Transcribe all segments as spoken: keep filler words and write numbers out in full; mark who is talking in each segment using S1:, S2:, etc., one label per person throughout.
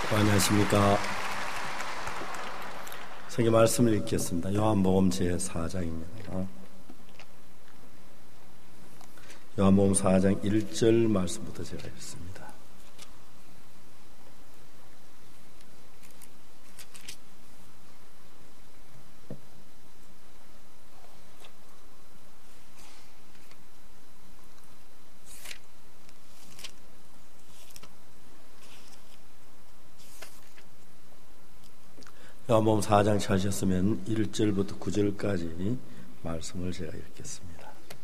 S1: 안녕하십니까. 성경 말씀을 읽겠습니다. 요한복음 제사 장입니다. 요한복음 사 장 일 절 말씀부터 제가 읽습니다. 요한복음 사 장 찾으셨으면 일 절부터 구 절까지 말씀을 제가 읽겠습니다.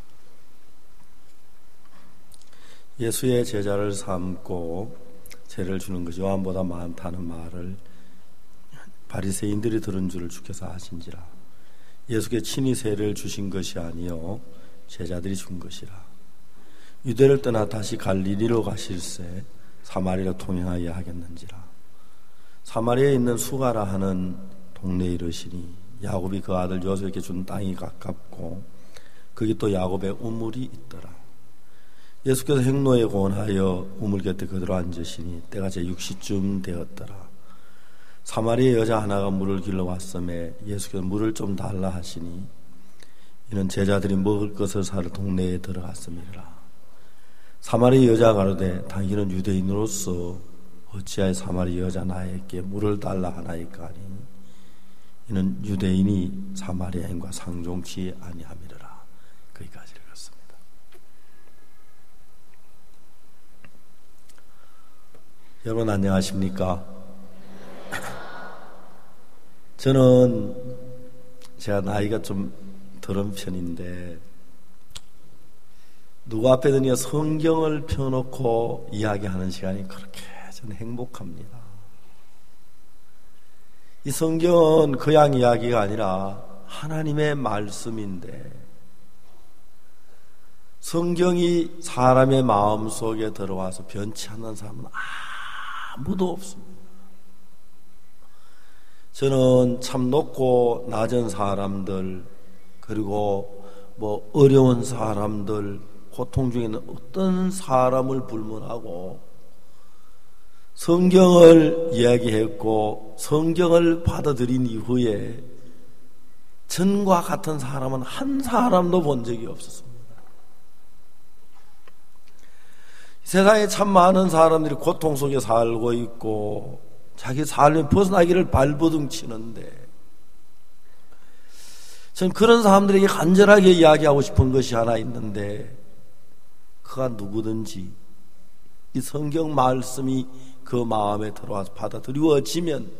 S1: 예수의 제자를 삼고 죄를 주는 것이 요한보다 많다는 말을 바리새인들이 들은 줄을 주께서 아신지라. 예수께 친히 세례를 주신 것이 아니요 제자들이 준 것이라. 유대를 떠나 다시 갈릴리로 가실새 사마리아로 통행하여 하겠는지라. 사마리아에 있는 수가라 하는 동네에 이르시니 야곱이 그 아들 요셉에게 준 땅이 가깝고 거기 또 야곱의 우물이 있더라. 예수께서 행로에 권하여 우물 곁에 그대로 앉으시니 때가 제육 시쯤 되었더라. 사마리아 여자 하나가 물을 길러 왔음에 예수께서 물을 좀 달라 하시니 이는 제자들이 먹을 것을 사러 동네에 들어갔음이라. 사마리아 여자가 가로되 당신은 유대인으로서 어찌하여 사마리아 여자 나에게 물을 달라 하나이까 하니 이는 유대인이 사마리아인과 상종치 아니함이라. 거기까지 읽었습니다. 여러분 안녕하십니까? 저는 제가 나이가 좀 덜은 편인데 누구 앞에든지 성경을 펴놓고 이야기하는 시간이 그렇게 저는 행복합니다. 이 성경은 그냥 이야기가 아니라 하나님의 말씀인데 성경이 사람의 마음속에 들어와서 변치 않는 사람은 아무도 없습니다. 저는 참 높고 낮은 사람들 그리고 뭐 어려운 사람들 고통 중에 있는 어떤 사람을 불문하고 성경을 이야기했고 성경을 받아들인 이후에 전과 같은 사람은 한 사람도 본 적이 없었습니다. 세상에 참 많은 사람들이 고통 속에 살고 있고 자기 삶을 벗어나기를 발버둥 치는데 전 그런 사람들에게 간절하게 이야기하고 싶은 것이 하나 있는데 그가 누구든지 이 성경 말씀이 그 마음에 들어와서 받아들여지면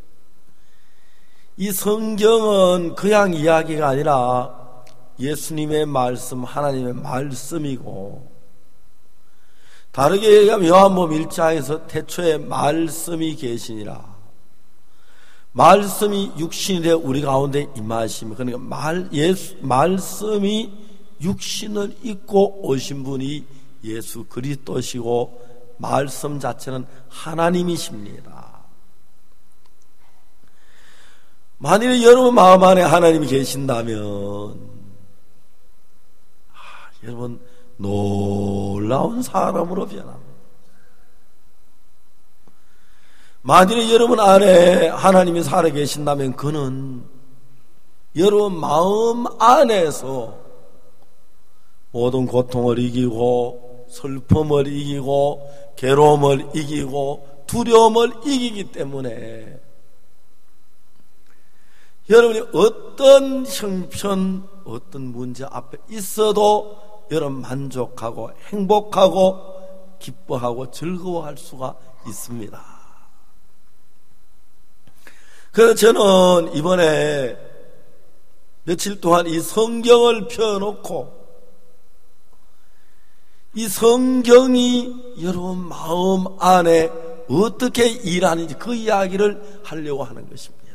S1: 이 성경은 그냥 이야기가 아니라 예수님의 말씀, 하나님의 말씀이고 다르게 얘기하면 요한복음 일 장에서 태초에 말씀이 계시니라. 말씀이 육신이 되어 우리 가운데 임하시며 그러니까 말, 예수, 말씀이 육신을 입고 오신 분이 예수 그리스도시고 말씀 자체는 하나님이십니다. 만일 여러분 마음 안에 하나님이 계신다면 아, 여러분 놀라운 사람으로 변합니다. 만일 여러분 안에 하나님이 살아 계신다면 그는 여러분 마음 안에서 모든 고통을 이기고 슬픔을 이기고 괴로움을 이기고 두려움을 이기기 때문에 여러분이 어떤 형편 어떤 문제 앞에 있어도 여러분 만족하고 행복하고 기뻐하고 즐거워할 수가 있습니다. 그래서 저는 이번에 며칠 동안 이 성경을 펴놓고 이 성경이 여러분 마음 안에 어떻게 일하는지 그 이야기를 하려고 하는 것입니다.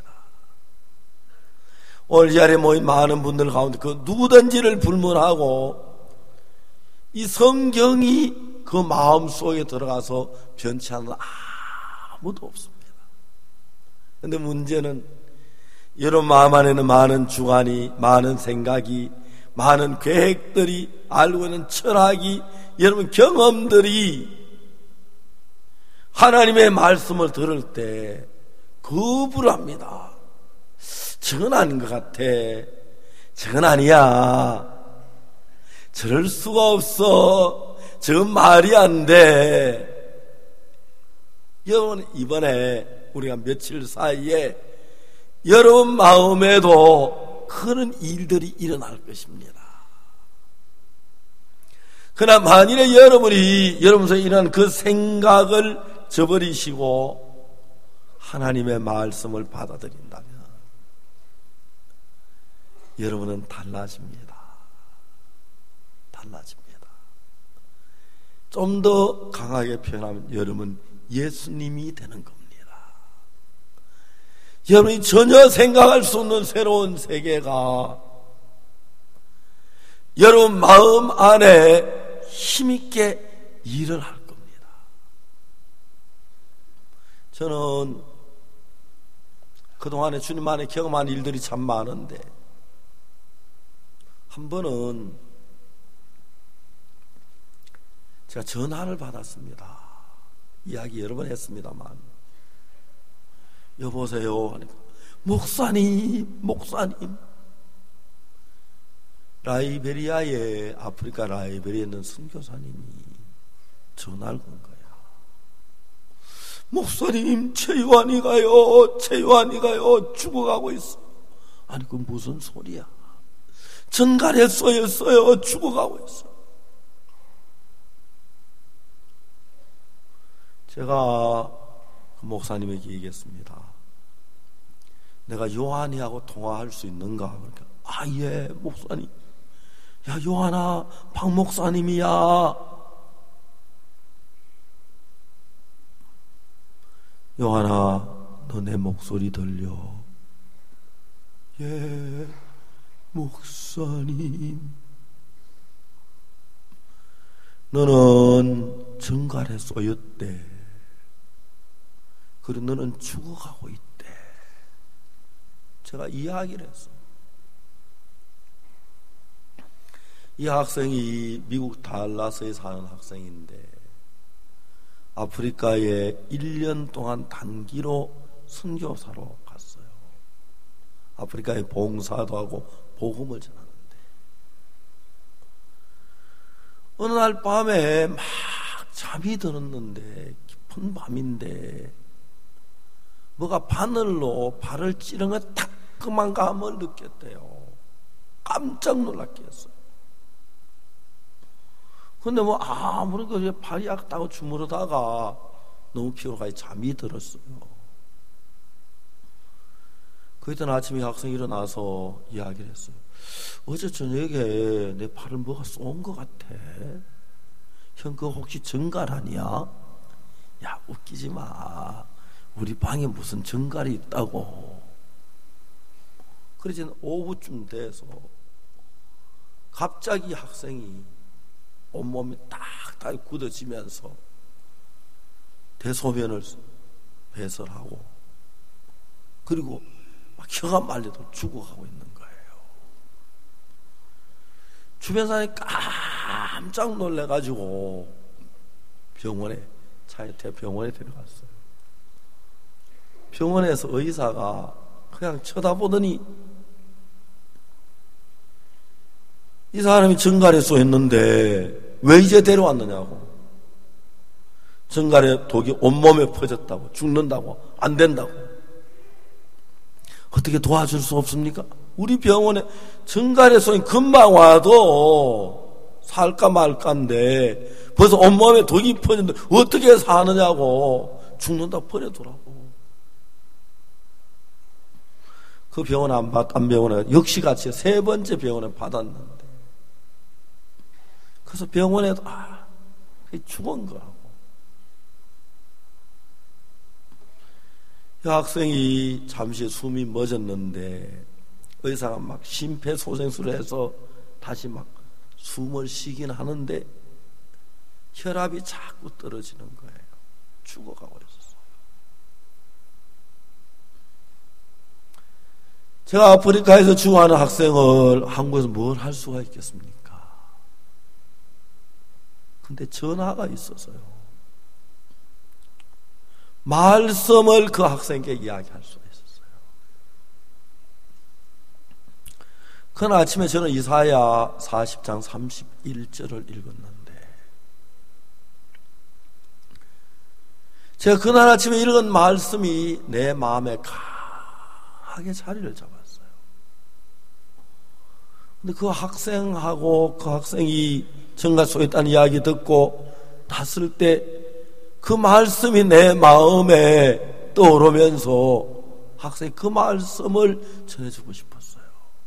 S1: 오늘 이 자리에 모인 많은 분들 가운데 그 누구든지를 불문하고 이 성경이 그 마음 속에 들어가서 변치 않는 아무도 없습니다. 그런데 문제는 여러분 마음 안에는 많은 주관이, 많은 생각이, 많은 계획들이, 알고 있는 철학이, 여러분 경험들이 하나님의 말씀을 들을 때 거부를 합니다. 저건 아닌 것 같아. 저건 아니야. 저럴 수가 없어. 저건 말이 안 돼. 여러분, 이번에 우리가 며칠 사이에 여러분 마음에도 그런 일들이 일어날 것입니다. 그러나 만일에 여러분이 여러분에서 일어난 그 생각을 저버리시고 하나님의 말씀을 받아들인다면 여러분은 달라집니다. 달라집니다. 좀 더 강하게 표현하면 여러분 예수님이 되는 겁니다. 여러분이 전혀 생각할 수 없는 새로운 세계가 여러분 마음 안에 힘있게 일을 할 겁니다. 저는 그동안에 주님 안에 경험한 일들이 참 많은데 한 번은 제가 전화를 받았습니다. 이야기 여러 번 했습니다만, 여보세요 하니까 목사님 목사님 라이베리아에 아프리카 라이베리아에 있는 선교사님이 전화를 건 거야. 목사님 최요한이가요 최요한이가요 죽어가고 있어. 아니 그 무슨 소리야. 전갈에 쏘였어요. 죽어가고 있어. 제가 그 목사님에게 얘기했습니다. 내가 요한이하고 통화할 수 있는가? 그러니까 아, 예, 목사님. 야, 요한아, 박 목사님이야. 요한아, 너 내 목소리 들려? 예, 목사님. 너는 정갈에 쏘였대. 그리고 너는 죽어가고 있대. 제가 이야기를 했어. 이 학생이 미국 달라스에 사는 학생인데 아프리카에 일 년 동안 단기로 선교사로 갔어요. 아프리카에 봉사도 하고 복음을 전하는데 어느 날 밤에 막 잠이 들었는데 깊은 밤인데 뭐가 바늘로 발을 찌른 것 따끔한 감을 느꼈대요. 깜짝 놀랐게 했어요. 근데 뭐 아무리 그 발이 아프다고 주무르다가 너무 피곤하게 잠이 들었어요. 그 이튿 아침에 학생이 일어나서 이야기를 했어요. 어제 저녁에 내 발을 뭐가 쏜 것 같아. 형 그거 혹시 정갈 아니야? 야 웃기지 마. 우리 방에 무슨 정갈이 있다고. 그래서 오후쯤 돼서 갑자기 학생이 온몸이 딱딱 굳어지면서 대소변을 배설하고 그리고 막 혀가 말려도 죽어가고 있는 거예요. 주변 사람이 깜짝 놀래가지고 병원에 차에 태 병원에 데려갔어요. 병원에서 의사가 그냥 쳐다보더니 이 사람이 정갈에 쏘였는데 왜 이제 데려왔느냐고. 정갈에 독이 온몸에 퍼졌다고, 죽는다고, 안 된다고. 어떻게 도와줄 수 없습니까? 우리 병원에 정갈에 쏘인 금방 와도 살까 말까인데 벌써 온몸에 독이 퍼졌는데 어떻게 사느냐고. 죽는다고 버려두라고. 그 병원 안 받, 안 병원에 역시 같이 세 번째 병원에 받았는데 그래서 병원에도 아, 죽은 거라고. 이 학생이 잠시 숨이 멎었는데 의사가 막 심폐소생술을 해서 다시 막 숨을 쉬긴 하는데 혈압이 자꾸 떨어지는 거예요. 죽어가고 있었어요. 제가 아프리카에서 죽어가는 학생을 한국에서 뭘 할 수가 있겠습니까? 근데 전화가 있어서요. 말씀을 그 학생에게 이야기할 수가 있었어요. 그날 아침에 저는 이사야 사십 장 삼십일 절을 읽었는데, 제가 그날 아침에 읽은 말씀이 내 마음에 강하게 자리를 잡았어요. 근데 그 학생하고 그 학생이 정갈소에 있다는 이야기 듣고 났을 때 그 말씀이 내 마음에 떠오르면서 학생이 그 말씀을 전해주고 싶었어요.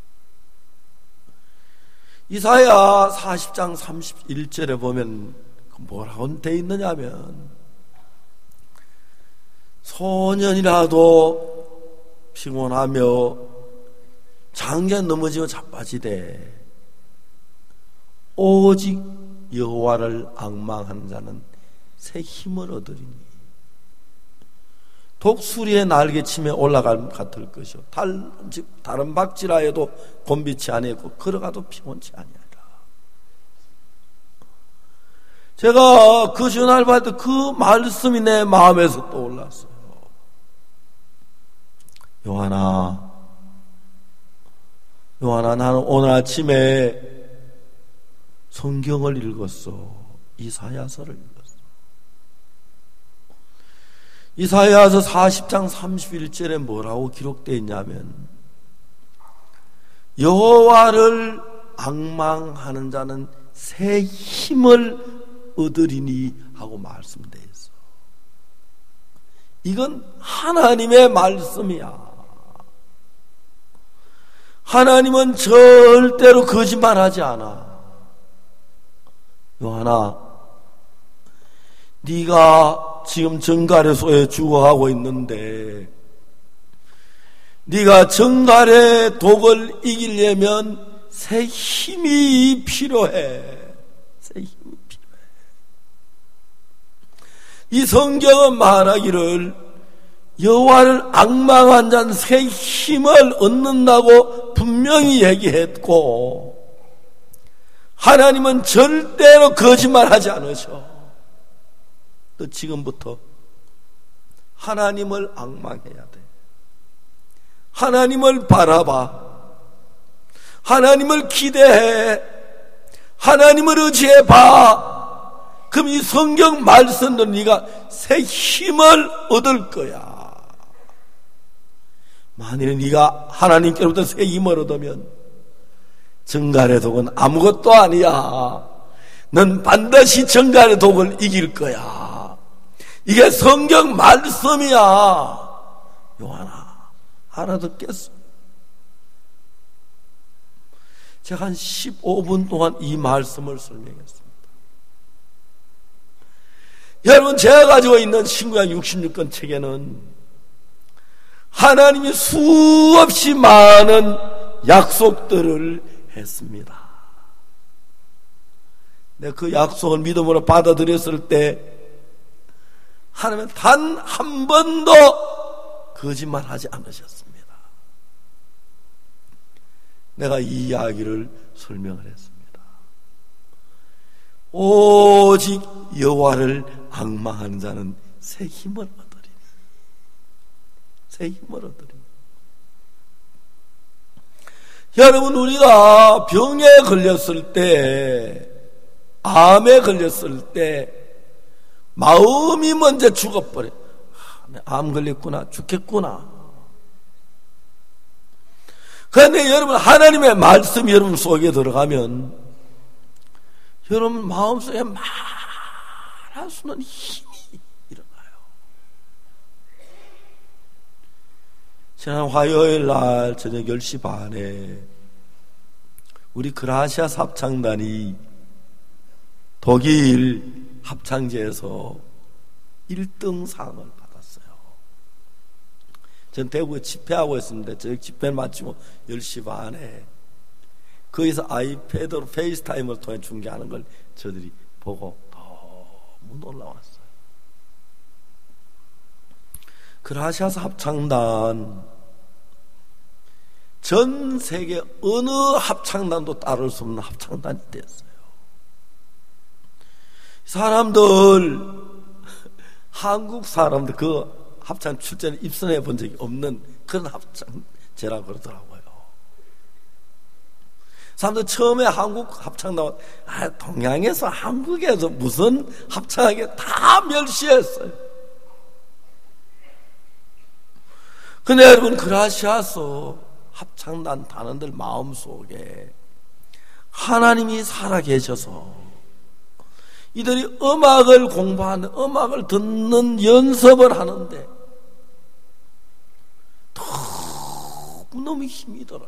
S1: 이사야 사십 장 삼십일 절에 보면 뭐라고 돼 있느냐면, 소년이라도 피곤하며 장년 넘어지고 자빠지되 오직 여호와를 앙망하는 자는 새 힘을 얻으리니 독수리의 날개침에 올라갈 같을 것이요 다른 박지라에도 곤비치 아니하고 걸어가도 피곤치 아니하리라. 제가 그 전화를 받을 때 그 말씀이 내 마음에서 떠올랐어요. 요한아, 요한아, 나는 오늘 아침에 성경을 읽었어. 이사야서를 읽었어. 이사야서 사십 장 삼십일 절에 뭐라고 기록되어 있냐면, 여호와를 앙망하는 자는 새 힘을 얻으리니 하고 말씀되어 있어. 이건 하나님의 말씀이야. 하나님은 절대로 거짓말하지 않아. 요한아, 네가 지금 정갈의소에 죽어가고 있는데, 네가 정갈의 독을 이기려면 새 힘이 필요해. 새 힘이 필요해. 이 성경은 말하기를 여호와를 앙망한 자는 새 힘을 얻는다고 분명히 얘기했고, 하나님은 절대로 거짓말하지 않으셔. 너 지금부터 하나님을 앙망해야 돼. 하나님을 바라봐. 하나님을 기대해. 하나님을 의지해봐. 그럼 이 성경 말씀도 네가 새 힘을 얻을 거야. 만일 네가 하나님께로부터 새 힘을 얻으면 정갈의 독은 아무것도 아니야. 넌 반드시 정갈의 독을 이길 거야. 이게 성경 말씀이야. 요한아, 알아듣겠어? 제가 한 십오 분 동안 이 말씀을 설명했습니다. 여러분, 제가 가지고 있는 신구약 육십육 권 책에는 하나님이 수없이 많은 약속들을 했습니다. 내가 그 약속을 믿음으로 받아들였을 때 하나님은 단 한 번도 거짓말하지 않으셨습니다. 내가 이 이야기를 설명을 했습니다. 오직 여호와를 앙망하는 자는 새 힘을 얻으리니, 새 힘을 얻으리니. 여러분, 우리가 병에 걸렸을 때, 암에 걸렸을 때 마음이 먼저 죽어버려. 아, 암 걸렸구나, 죽겠구나. 그런데 여러분, 하나님의 말씀이 여러분 속에 들어가면 여러분 마음속에 말할 수 없는 힘이 일어나요. 지난 화요일 날 저녁 열 시 반에 우리 그라시아 합창단이 독일 합창제에서 일 등 상을 받았어요. 전 대구에 집회하고 있습니다. 저녁 집회를 마치고 열 시 반에 거기서 아이패드로 페이스타임을 통해 중계하는 걸 저들이 보고 너무 놀라웠어요. 그라시아 합창단, 전 세계 어느 합창단도 따를 수 없는 합창단이 됐어요. 사람들 한국 사람들 그 합창 출전에 입선해 본 적이 없는 그런 합창제라고 그러더라고요. 사람들 처음에 한국 합창 나와, 아, 동양에서 한국에서 무슨 합창하게 다 멸시했어요. 근데 여러분, 그라시아서 합창단 단원들 마음속에 하나님이 살아계셔서 이들이 음악을 공부하는, 음악을 듣는 연습을 하는데 너무 힘이 들어요.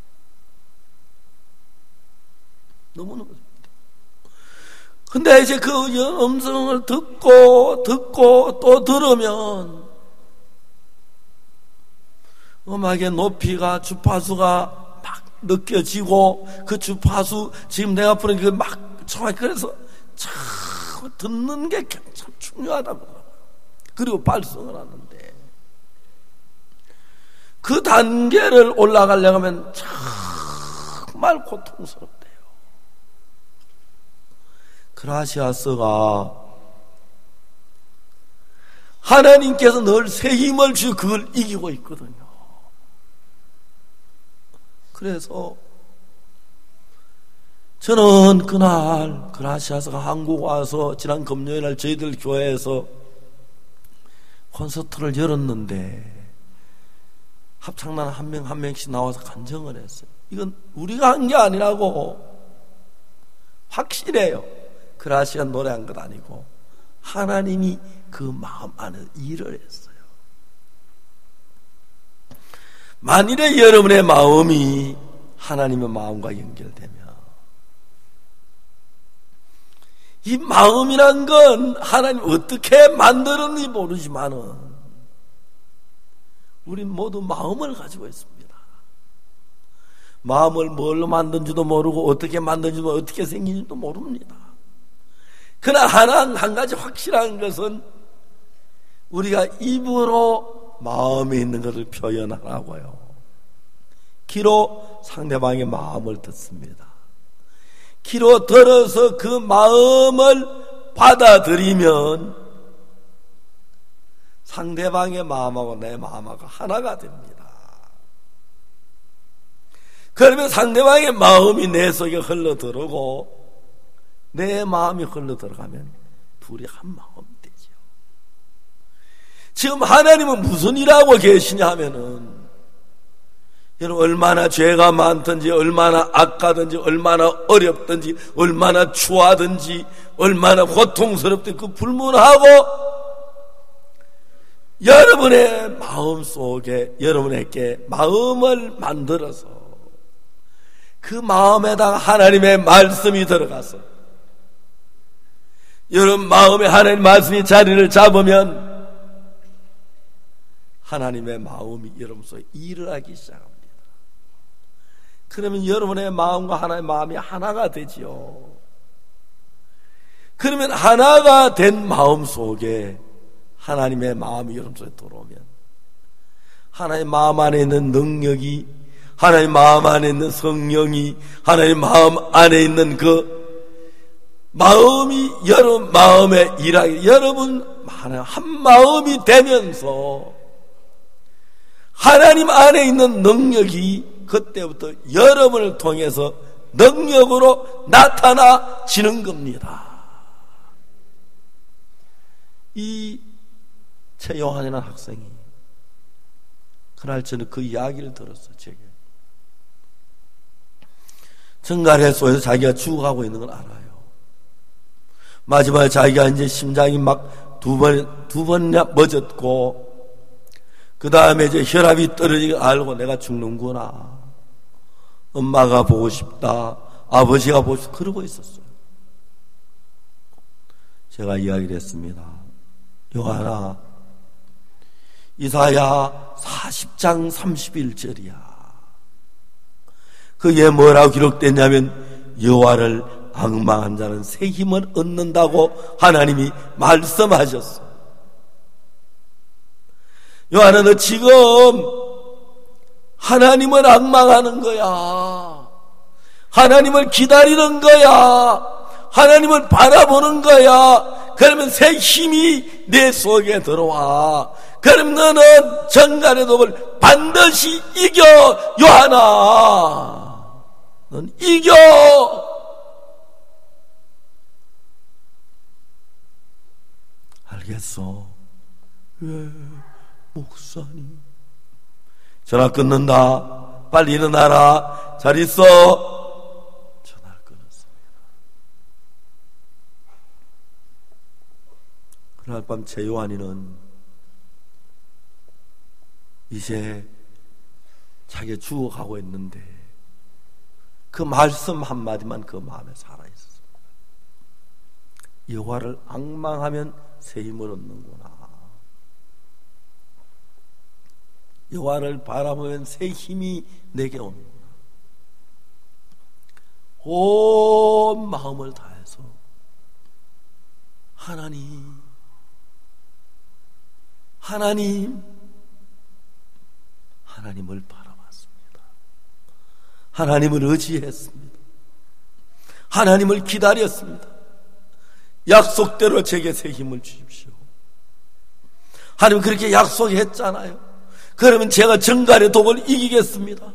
S1: 너무너무. 근데 이제 그 음성을 듣고 듣고 또 들으면 음악의 높이가, 주파수가 막 느껴지고, 그 주파수 지금 내가 부르는 그 막 정확히, 그래서 참 듣는 게 참 중요하다고 그러더라고요. 그리고 발성을 하는데 그 단계를 올라가려고 하면 정말 고통스럽대요. 그라시아서가 하나님께서 늘 새 힘을 주고 그걸 이기고 있거든요. 그래서 저는 그날 그라시아서가 한국 와서 지난 금요일날 저희들 교회에서 콘서트를 열었는데 합창단 한 명 한 명씩 나와서 간증을 했어요. 이건 우리가 한 게 아니라고 확실해요. 그라시아 노래한 것 아니고 하나님이 그 마음 안에 일을 했어요. 만일에 여러분의 마음이 하나님의 마음과 연결되면, 이 마음이란 건 하나님 어떻게 만들었는지 모르지만은 우린 모두 마음을 가지고 있습니다. 마음을 뭘로 만든지도 모르고 어떻게 만든지도 어떻게 생긴지도 모릅니다. 그러나 하나 한 가지 확실한 것은 우리가 입으로 마음에 있는 것을 표현하라고요. 귀로 상대방의 마음을 듣습니다. 귀로 들어서 그 마음을 받아들이면 상대방의 마음하고 내 마음하고 하나가 됩니다. 그러면 상대방의 마음이 내 속에 흘러들어오고 내 마음이 흘러들어가면 둘이 한 마음이 되죠. 지금 하나님은 무슨 일하고 계시냐 하면은, 여러분, 얼마나 죄가 많든지, 얼마나 악하든지, 얼마나 어렵든지, 얼마나 추하든지, 얼마나 고통스럽든지 그 불문하고 여러분의 마음 속에, 여러분에게 마음을 만들어서 그 마음에다가 하나님의 말씀이 들어가서 여러분 마음에 하나님의 말씀이 자리를 잡으면 하나님의 마음이 여러분 속에 일을 하기 시작합니다. 그러면 여러분의 마음과 하나님의 마음이 하나가 되지요. 그러면 하나가 된 마음 속에 하나님의 마음이 여러분 속에 들어오면 하나님의 마음 안에 있는 능력이, 하나님의 마음 안에 있는 성령이, 하나님의 마음 안에 있는 그 마음이 여러분 마음에 일하기, 여러분 한 마음이 되면서 하나님 안에 있는 능력이 그때부터 여러분을 통해서 능력으로 나타나지는 겁니다. 이 최요한이라는 학생이 그날 저는 그 이야기를 들었어요. 제게 정갈해소에서 자기가 죽어가고 있는 걸 알아요. 마지막에 자기가 이제 심장이 막 두 번, 두 번이나 멎었고, 그 다음에 이제 혈압이 떨어지는 걸 알고 내가 죽는구나. 엄마가 보고 싶다. 아버지가 보고 싶다. 그러고 있었어요. 제가 이야기를 했습니다. 요한아, 이사야 사십 장 삼십일 절이야. 그게 뭐라고 기록됐냐면 여호와를 앙망한 자는 새 힘을 얻는다고 하나님이 말씀하셨어. 요한아, 너 지금 하나님을 앙망하는 거야. 하나님을 기다리는 거야. 하나님을 바라보는 거야. 그러면 새 힘이 내 속에 들어와. 그럼 너는 정갈의 독을 반드시 이겨. 요한아, 넌 이겨. 알겠어? 왜, 목사님? 전화 끊는다. 빨리 일어나라. 잘 있어. 전화를 끊었습니다. 그날 밤 제 요한이는 이제 자기가 죽어가고 있는데 그 말씀 한마디만 그 마음에 살아있었습니다. 여호와를 앙망하면 새 힘을 얻는구나. 여호와를 바라보면 새 힘이 내게 오는구나. 온 마음을 다해서 하나님, 하나님, 하나님을 바라봤습니다. 하나님을 의지했습니다. 하나님을 기다렸습니다. 약속대로 제게 새 힘을 주십시오. 하나님 그렇게 약속했잖아요. 그러면 제가 정갈의 독을 이기겠습니다.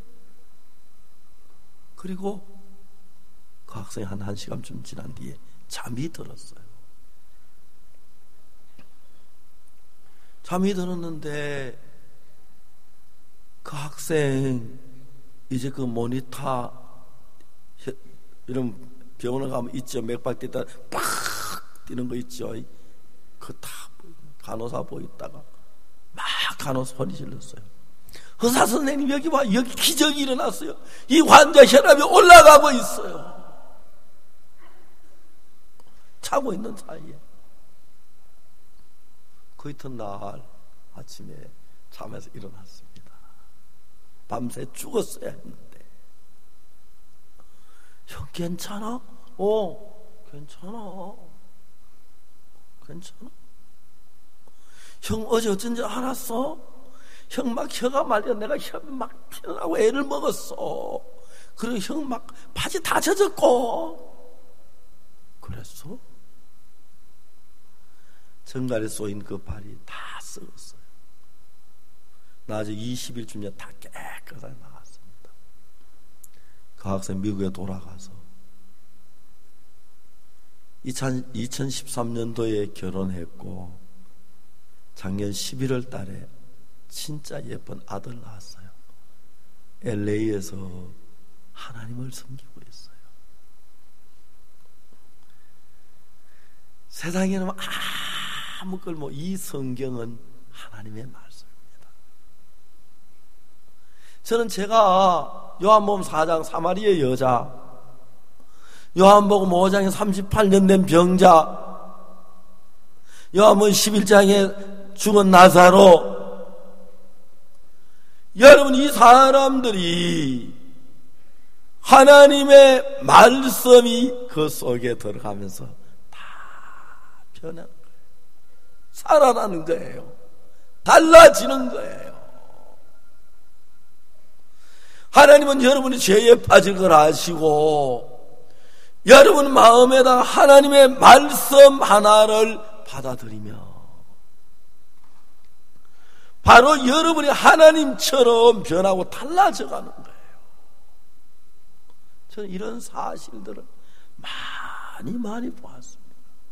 S1: 그리고 그 학생이 한 한 시간쯤 지난 뒤에 잠이 들었어요. 잠이 들었는데 그 학생 이제 그 모니터 이런 병원에 가면 있죠. 맥박 뛰다 팍 뛰는 거 있죠. 그 다 간호사 보이다가 막 간호사 소리 질렀어요. 의사 선생님 여기 봐. 여기 기적이 일어났어요. 이 환자 혈압이 올라가고 있어요. 자고 있는 사이에 그 이튿날 아침에 잠에서 일어났습니다. 밤새 죽었어야 했는데 형 괜찮아? 어 괜찮아 괜찮아. 형 어제 어쩐지 알았어? 형 막 혀가 말려. 내가 혀 막 피나고 애를 먹었어. 그리고 형 막 바지 다 젖었고. 그랬어? 정갈에 쏘인 그 발이 다 썩었어요. 나중에 이십 일쯤에 다 깨끗하게 나갔습니다. 그 학생 미국에 돌아가서 이천십삼 년도에 결혼했고 작년 십일월 달에 진짜 예쁜 아들 낳았어요. 엘에이에서 하나님을 섬기고 있어요. 세상에는 아무 걸 뭐 이 성경은 하나님의 말씀입니다. 저는 제가 요한복음 사 장 사마리아 여자, 요한복음 오 장에 삼십팔 년 된 병자, 요한복음 십일 장에 죽은 나사로, 여러분 이 사람들이 하나님의 말씀이 그 속에 들어가면서 다 변하는 거예요. 살아나는 거예요. 달라지는 거예요. 하나님은 여러분이 죄에 빠질 걸 아시고 여러분 마음에다 하나님의 말씀 하나를 받아들이며 바로 여러분이 하나님처럼 변하고 달라져가는 거예요. 저는 이런 사실들을 많이 많이 보았습니다.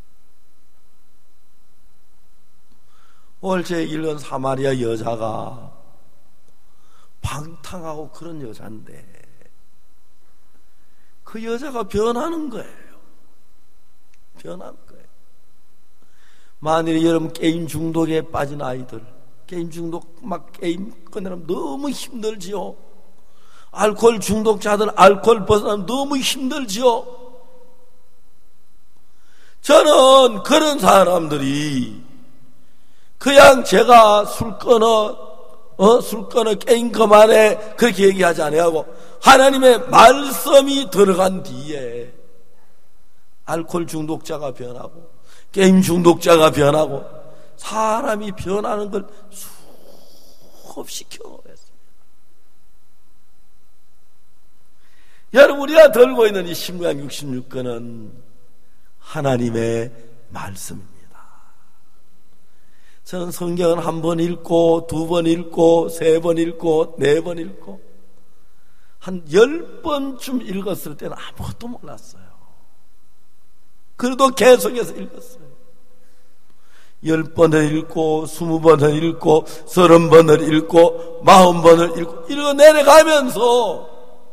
S1: 오늘 제 읽은 사마리아 여자가 방탕하고 그런 여자인데 그 여자가 변하는 거예요. 변하는 거예요. 만일에 여러분 게임 중독에 빠진 아이들, 게임 중독 막 게임 꺼내면 너무 힘들지요. 알코올 중독자들 알코올 벗어나면 너무 힘들지요. 저는 그런 사람들이 그냥 제가 술 끊어 어, 술 끊어 게임 그만해 그렇게 얘기하지 않아요. 하나님의 말씀이 들어간 뒤에 알코올 중독자가 변하고 게임 중독자가 변하고 사람이 변하는 걸 수없이 경험했습니다. 여러분 우리가 들고 있는 이 신구약 육십육 권은 하나님의 말씀입니다. 저는 성경은 한 번 읽고 두 번 읽고 세 번 읽고 네 번 읽고 한 열 번쯤 읽었을 때는 아무것도 몰랐어요. 그래도 계속해서 읽었어요. 열 번을 읽고 스무 번을 읽고 서른 번을 읽고 마흔 번을 읽고 읽어 내려가면서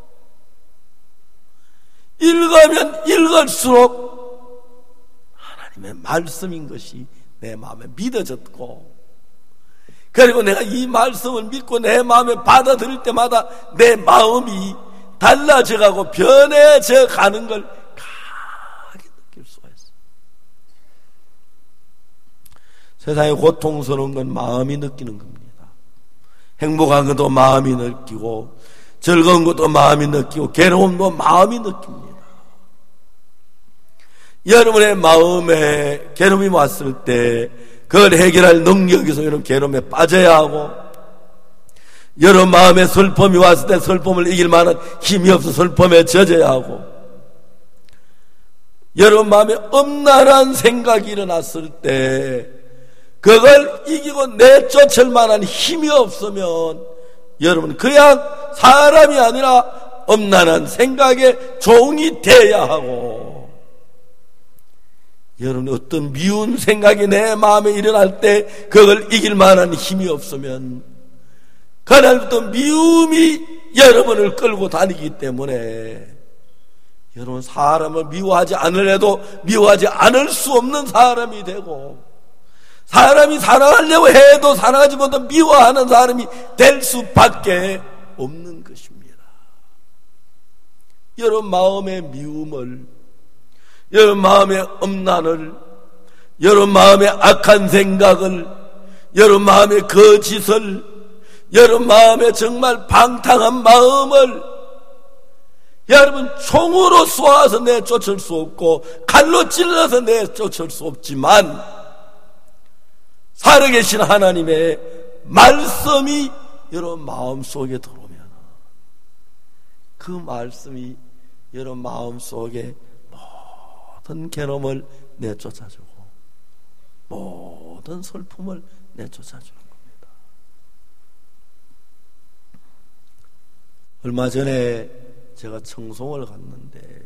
S1: 읽으면 읽을수록 하나님의 말씀인 것이 내 마음에 믿어졌고, 그리고 내가 이 말씀을 믿고 내 마음에 받아들일 때마다 내 마음이 달라져가고 변해져 가는 걸 강하게 느낄 수가 있어요. 세상에 고통스러운 건 마음이 느끼는 겁니다. 행복한 것도 마음이 느끼고 즐거운 것도 마음이 느끼고 괴로움도 마음이 느낍니다. 여러분의 마음에 괴로움이 왔을 때 그걸 해결할 능력이 있어서 여러분 괴로움에 빠져야 하고, 여러분 마음에 슬픔이 왔을 때 슬픔을 이길 만한 힘이 없어 슬픔에 젖어야 하고, 여러분 마음에 엄란한 생각이 일어났을 때 그걸 이기고 내쫓을 만한 힘이 없으면 여러분 그냥 사람이 아니라 엄란한 생각의 종이 돼야 하고, 여러분 어떤 미운 생각이 내 마음에 일어날 때 그걸 이길 만한 힘이 없으면 그날부터 미움이 여러분을 끌고 다니기 때문에 여러분 사람을 미워하지 않으려도 미워하지 않을 수 없는 사람이 되고, 사람이 사랑하려고 해도 사랑하지 못해 미워하는 사람이 될 수밖에 없는 것입니다. 여러분 마음의 미움을, 여러분 마음의 엄난을, 여러분 마음의 악한 생각을, 여러분 마음의 거짓을, 여러분 마음의 정말 방탕한 마음을 여러분 총으로 쏘아서 내쫓을 수 없고 칼로 찔러서 내쫓을 수 없지만, 살아계신 하나님의 말씀이 여러분 마음속에 들어오면 그 말씀이 여러분 마음속에 모든 괴로움을 내쫓아주고 모든 슬픔을 내쫓아주는 겁니다. 얼마 전에 제가 청송을 갔는데,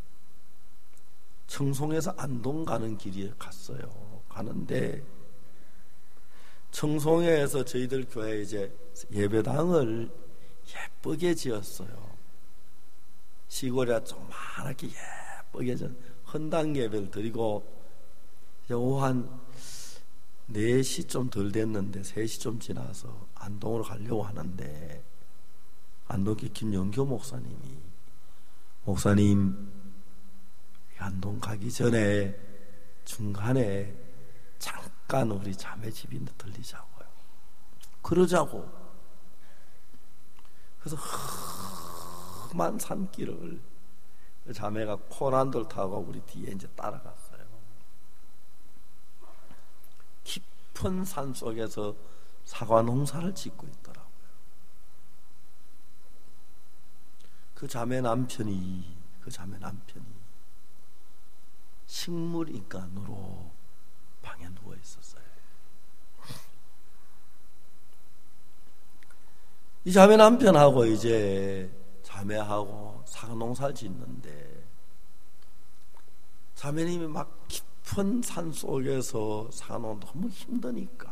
S1: 청송에서 안동 가는 길에 갔어요. 가는데 청송에서 저희들 교회 이제 예배당을 예쁘게 지었어요. 시골이라 조그맣게 예쁘게 전 헌당 예배를 드리고, 오후 한 네 시 좀 덜 됐는데 세 시 좀 지나서 안동으로 가려고 하는데, 안동교 김영교 목사님이, 목사님 안동 가기 전에 중간에 잠깐 우리 자매 집에 들리자고요. 그러자고. 그래서 험한 산길을 자매가 코란돌 타고 우리 뒤에 이제 따라갔어요. 깊은 산 속에서 사과 농사를 짓고 있더라고요. 그 자매 남편이, 그 자매 남편이 식물 인간으로 방에 누워 있었어요. 이 자매 남편하고 이제 자매하고 사과 농사를 짓는데, 자매님이 막 깊은 산 속에서 사는 너무 힘드니까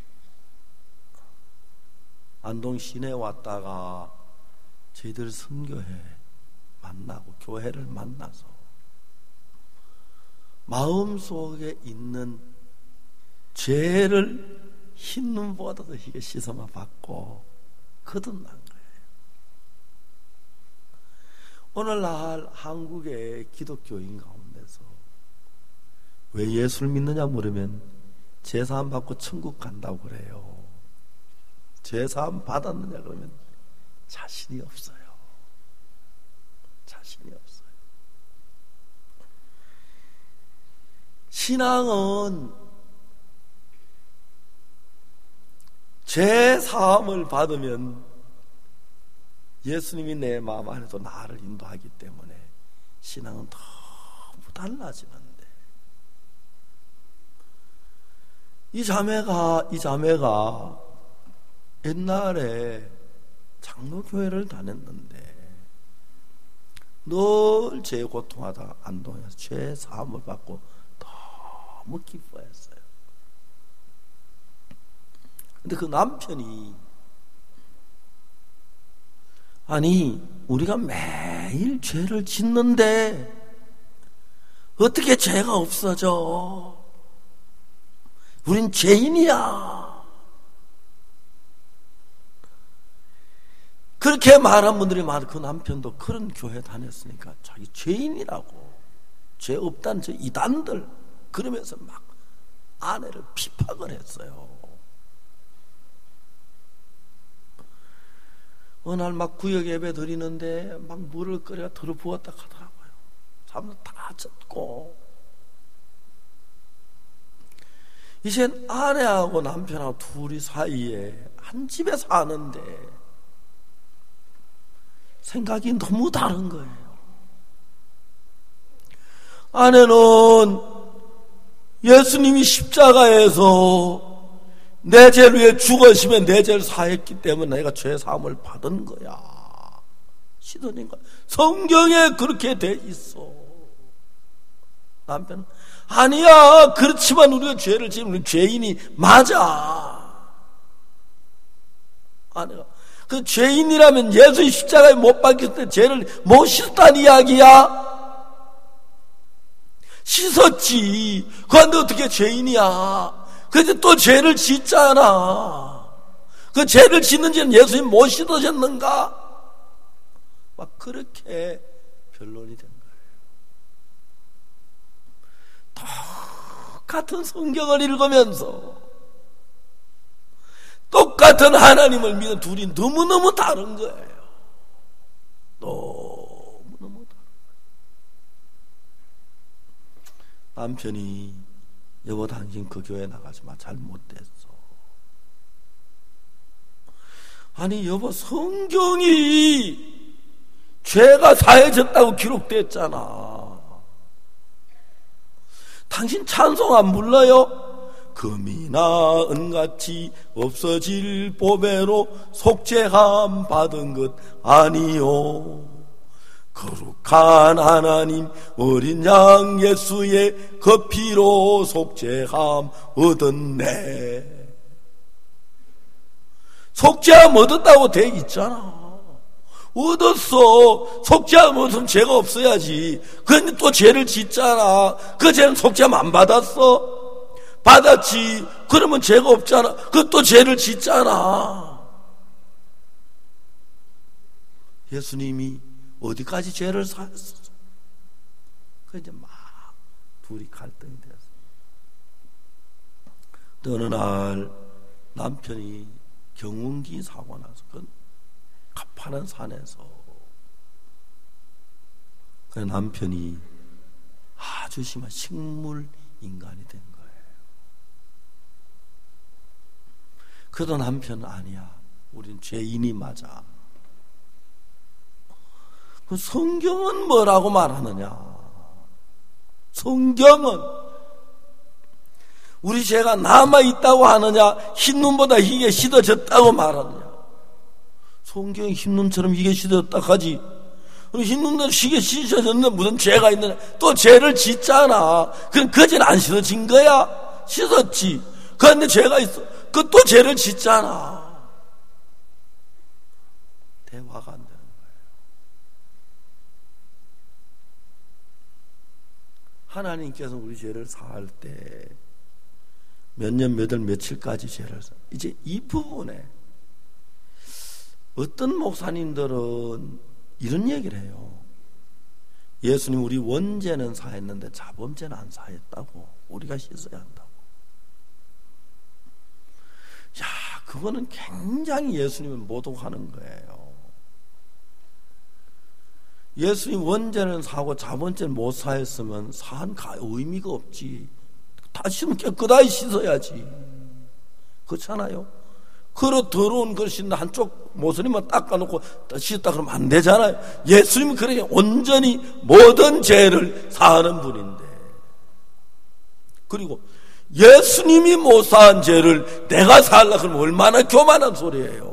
S1: 안동 시내 왔다가 저희들 선교회 만나고 교회를 만나서 마음속에 있는 죄를 흰 눈보다도 희게 씻어만 받고 거듭난 거예요. 오늘날 한국의 기독교인 가운데서 왜 예수를 믿느냐 물으면 제사함 받고 천국 간다고 그래요. 제사함 받았느냐 그러면 자신이 없어요. 자신이 없어요. 신앙은 죄 사함을 받으면 예수님이 내 마음 안에도 나를 인도하기 때문에 신앙은 너무 달라지는데, 이 자매가 이 자매가 옛날에 장로교회를 다녔는데 늘 죄 고통하다가 안동에서 죄 사함을 받고 너무 기뻐했어요. 근데 그 남편이 아니 우리가 매일 죄를 짓는데 어떻게 죄가 없어져? 우린 죄인이야. 그렇게 말한 분들이 많아. 그 남편도 그런 교회 다녔으니까 자기 죄인이라고, 죄 없다는 저 이단들 그러면서 막 아내를 핍박을 했어요. 어느 날 막 구역 예배 드리는데 막 물을 끓여 들어부었다 하더라고요. 사람들 다 젖고. 이젠 아내하고 남편하고 둘이 사이에 한 집에 사는데 생각이 너무 다른 거예요. 아내는 예수님이 십자가에서 내 죄를 위해 죽으시면 내 죄를 사했기 때문에 내가 죄 사함을 받은 거야. 시도니까 성경에 그렇게 돼 있어. 남편은 아니야, 그렇지만 우리가 죄를 지으면 우리 죄인이 맞아. 아내가 그 죄인이라면 예수의 십자가에 못 박혔을 때 죄를 못 씻었다는 이야기야. 씻었지. 그런데 어떻게 죄인이야? 그런데 또 죄를 짓잖아. 그 죄를 짓는 죄는 예수님 못 씻으셨는가? 막 그렇게 변론이 된 거예요. 똑같은 성경을 읽으면서 똑같은 하나님을 믿는 둘이 너무너무 다른 거예요. 너무너무 다른 거예요. 남편이 여보 당신 그 교회 나가지 마. 잘못됐어. 아니 여보 성경이 죄가 사해졌다고 기록됐잖아. 당신 찬송 안 불러요? 금이나 은같이 없어질 보배로 속죄함 받은 것 아니요. 거룩한 하나님 어린 양 예수의 그 피로 속죄함 얻었네. 속죄함 얻었다고 돼 있잖아. 얻었어. 속죄함 얻으면 죄가 없어야지. 그런데 또 죄를 짓잖아. 그 죄는 속죄함 안 받았어? 받았지. 그러면 죄가 없잖아. 그 또 죄를 짓잖아. 예수님이 어디까지 죄를 사했어? 그 이제 막 둘이 갈등이 됐어. 어느 날 남편이 경운기 사고 나서 그 가파른 산에서 그 남편이 아주 심한 식물 인간이 된 거예요. 그래도 남편은 아니야. 우린 죄인이 맞아. 그 성경은 뭐라고 말하느냐? 성경은 우리 죄가 남아있다고 하느냐? 흰눈보다 희게 씻어졌다고 말하느냐? 성경이 흰눈처럼 희게 씻어졌다 하지. 흰눈도 희게 씻어졌는데 무슨 죄가 있느냐? 또 죄를 짓잖아. 그럼 그 죄는 안 씻어진 거야? 씻었지. 그런데 죄가 있어. 그 또 죄를 짓잖아. 대화가 안 되는 거예요. 하나님께서 우리 죄를 사할 때 몇 년, 몇 월, 며칠까지 죄를 사. 이제 이 부분에 어떤 목사님들은 이런 얘기를 해요. 예수님 우리 원죄는 사했는데 자범죄는 안 사했다고. 우리가 씻어야 한다고. 야, 그거는 굉장히 예수님을 모독하는 거예요. 예수님 원죄는 사고 자범죄는 못 사했으면 사한 의미가 없지. 다시는 깨끗하게 씻어야지. 그렇잖아요. 그릇 더러운 걸 씻는다 한쪽 모서리만 닦아놓고 씻었다 그러면 안 되잖아요. 예수님은 그렇게 온전히 모든 죄를 사하는 분인데, 그리고 예수님이 못 산 죄를 내가 살라 그러면 얼마나 교만한 소리예요.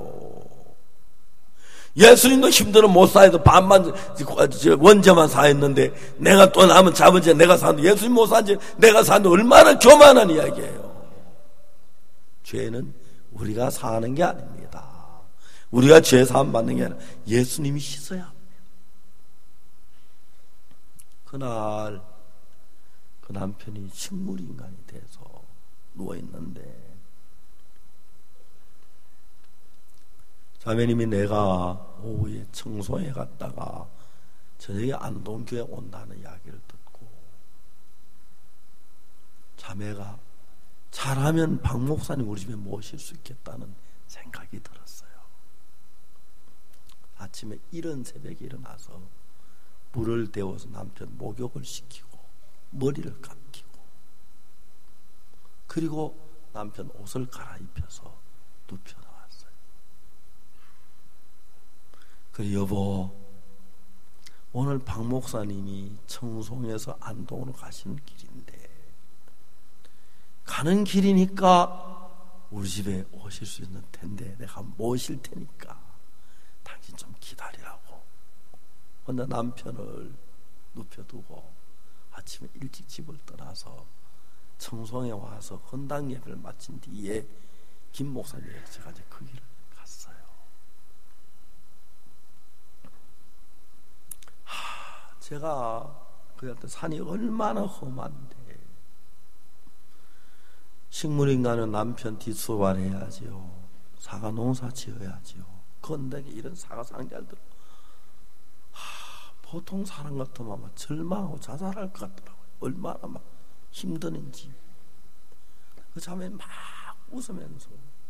S1: 예수님도 힘들어 못 사해도 반만 원죄만 사했는데 내가 또 남은 잡은 죄 내가 사는데 예수님 못 산 죄 내가 사는데 얼마나 교만한 이야기예요. 죄는 우리가 사는 게 아닙니다. 우리가 죄 사함 받는 게 아니라 예수님이 씻어야 합니다. 그날 그 남편이 식물인간이 돼서 누워있는데 자매님이 내가 오후에 청소에 갔다가 저녁에 안동교회 온다는 이야기를 듣고 자매가 잘하면 박 목사님 우리 집에 모실 수 있겠다는 생각이 들었어요. 아침에 이른 새벽에 일어나서 물을 데워서 남편 목욕을 시키고 머리를 감기고 그리고 남편 옷을 갈아입혀서 눕혀놓았어요. 그래 여보 오늘 박 목사님이 청송에서 안동으로 가시는 길인데 가는 길이니까 우리 집에 오실 수 있는 텐데 내가 모실 테니까 당신 좀 기다리라고 혼자 남편을 눕혀두고 아침에 일찍 집을 떠나서 청송에 와서 헌당 예배를 마친 뒤에 김 목사님에게 제가 이제 그 길을 갔어요. 하, 제가 그한테 산이 얼마나 험한데 식물인간은 남편 뒷수발해야지요. 사과 농사 지어야지요. 건더기 이런 사과 상자들 하, 보통 사람 같으면 막 절망하고 자살할 것 같더라고요. 얼마나 막 힘드는지. 그 자매 막 웃으면서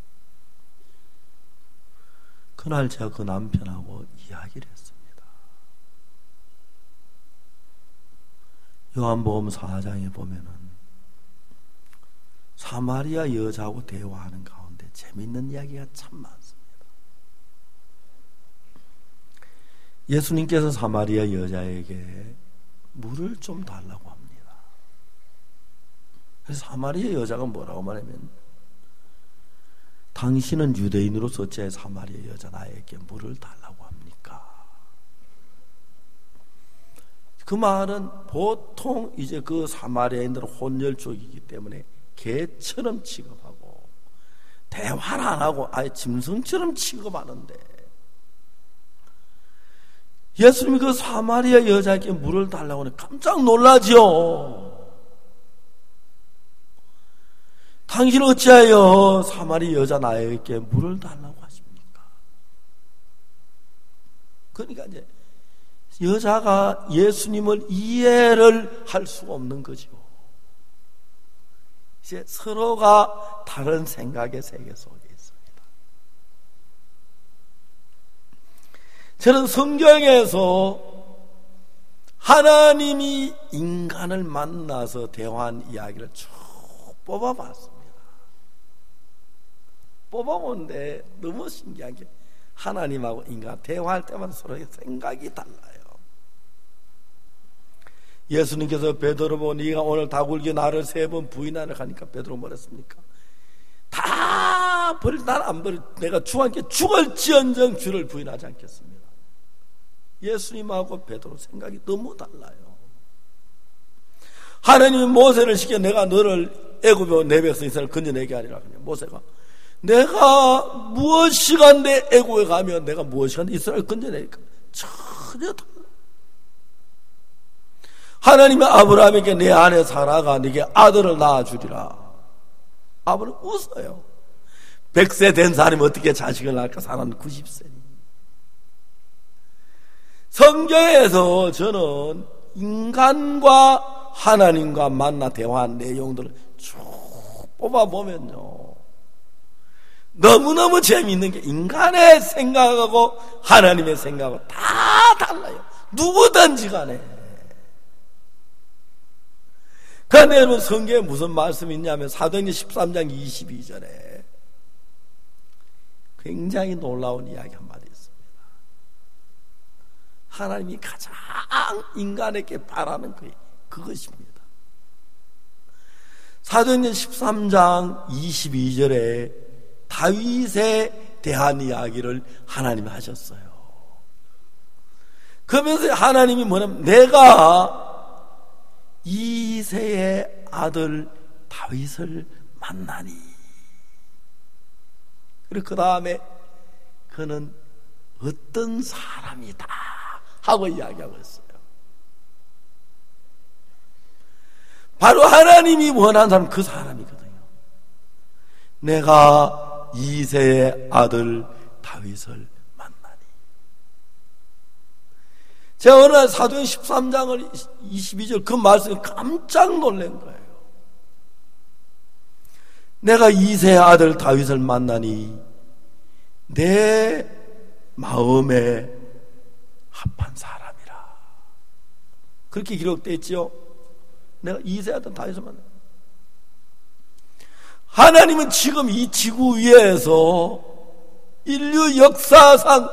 S1: 그날 제가 그 남편하고 이야기를 했습니다. 요한복음 사 장에 보면은 사마리아 여자하고 대화하는 가운데 재미있는 이야기가 참 많습니다. 예수님께서 사마리아 여자에게 물을 좀 달라고 합니다. 그래서 사마리아 여자가 뭐라고 말하면 당신은 유대인으로서 어찌 사마리아 여자 나에게 물을 달라고 합니까? 그 말은 보통 이제 그 사마리아인들은 혼혈족이기 때문에 개처럼 취급하고 대화를 안 하고 아예 짐승처럼 취급하는데 예수님이 그 사마리아 여자에게 물을 달라고 하니 깜짝 놀라죠. 당신은 어찌하여 사마리아 여자 나에게 물을 달라고 하십니까? 그러니까 이제 여자가 예수님을 이해를 할 수가 없는 거죠. 이제 서로가 다른 생각의 세계 속에 있습니다. 저는 성경에서 하나님이 인간을 만나서 대화한 이야기를 쭉 뽑아봤습니다. 뽑아본데 너무 신기한 게 하나님하고 인간 대화할 때마다 서로의 생각이 달라요. 예수님께서 베드로 보고 네가 오늘 다굴기 나를 세 번 부인하려 하니까 베드로 뭐랬습니까? 다 버릴 난 안 버릴 내가 주와 함께 죽을지언정 주를 부인하지 않겠습니다. 예수님하고 베드로 생각이 너무 달라요. 하나님이 모세를 시켜 내가 너를 애굽의 내 백성 이스라엘을 건져내게 하리라. 모세가 내가 무엇이간데 애굽에 가면 내가 무엇이간데 이스라엘 건져내니까 전혀 달라. 하나님이 아브라함에게 내 아내 사라가 네게 아들을 낳아주리라. 아브라함 웃어요. 백 세 된 사람이 어떻게 자식을 낳을까? 사람은 구십 세니. 성경에서 저는 인간과 하나님과 만나 대화한 내용들을 쭉 뽑아보면요 너무너무 재미있는 게 인간의 생각하고 하나님의 생각하고 다 달라요. 누구든지 간에. 그런데 여러분 성경에 무슨 말씀이 있냐면 사도행전 십삼 장 이십이 절에 굉장히 놀라운 이야기 한마디 있습니다. 하나님이 가장 인간에게 바라는 그 그것입니다. 사도행전 십삼 장 이십이 절에 다윗에 대한 이야기를 하나님이 하셨어요. 그러면서 하나님이 뭐냐면 내가 이새의 아들 다윗을 만나니, 그리고 그 다음에 그는 어떤 사람이다 하고 이야기하고 있어요. 바로 하나님이 원하는 사람, 그 사람이거든요. 내가 이새의 아들 다윗을 만나니. 제가 어느 날 사도행 십삼 장을 이십이 절 그 말씀에 깜짝 놀란 거예요. 내가 이새의 아들 다윗을 만나니 내 마음에 합한 사람이라. 그렇게 기록되어 있지요. 내가 이새의 아들 다윗을 만나. 하나님은 지금 이 지구 위에서 인류 역사상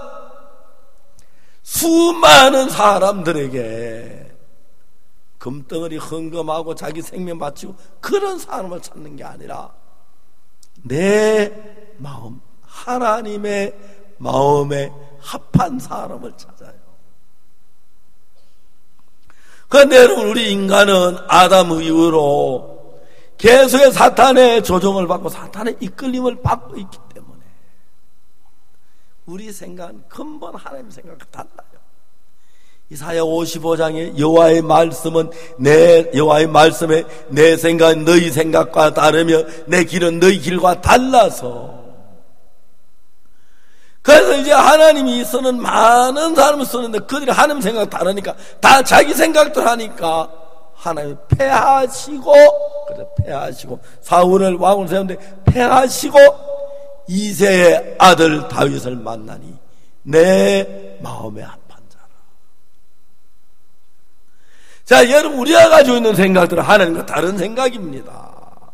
S1: 수많은 사람들에게 금덩어리 헌금하고 자기 생명 바치고 그런 사람을 찾는 게 아니라 내 마음, 하나님의 마음에 합한 사람을 찾아요. 그런데 여러분, 우리 인간은 아담 이후로 계속의 사탄의 조종을 받고 사탄의 이끌림을 받고 있기 때문에 우리 생각은 근본 하나님의 생각과 달라요. 이사야 오십오 장의 여호와의 말씀은 내 여호와의 말씀에 내 생각은 너희 생각과 다르며 내 길은 너희 길과 달라서, 그래서 이제 하나님이 쓰는 많은 사람을 쓰는데 그들이 하나님 생각 다르니까 다 자기 생각들 하니까 하나님 패하시고, 그래서 패하시고 사울을 왕으로 세웠는데 패하시고 이새의 아들 다윗을 만나니 내 마음에 합한 자라. 자, 여러분, 우리가 가지고 있는 생각들은 하나님과 다른 생각입니다.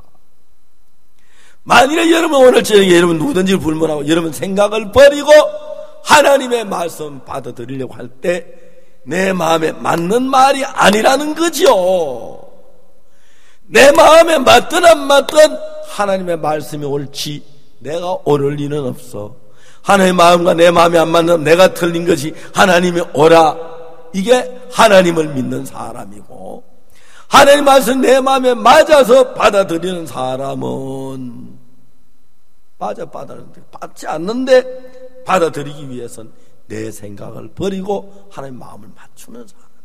S1: 만일에 여러분 오늘 저녁에 여러분 누구든지 불문하고 여러분 생각을 버리고 하나님의 말씀 받아들이려고 할 때 내 마음에 맞는 말이 아니라는 거죠. 내 마음에 맞든 안 맞든 하나님의 말씀이 옳지 내가 옳을 리는 없어. 하나님의 마음과 내 마음이 안 맞는 내가 틀린 것이 하나님이 옳아. 이게 하나님을 믿는 사람이고, 하나님 말씀 내 마음에 맞아서 받아들이는 사람은 맞아 받아들이는데 받지 않는데 받아들이기 위해서는 내 생각을 버리고 하나님 마음을 맞추는 사람이에요.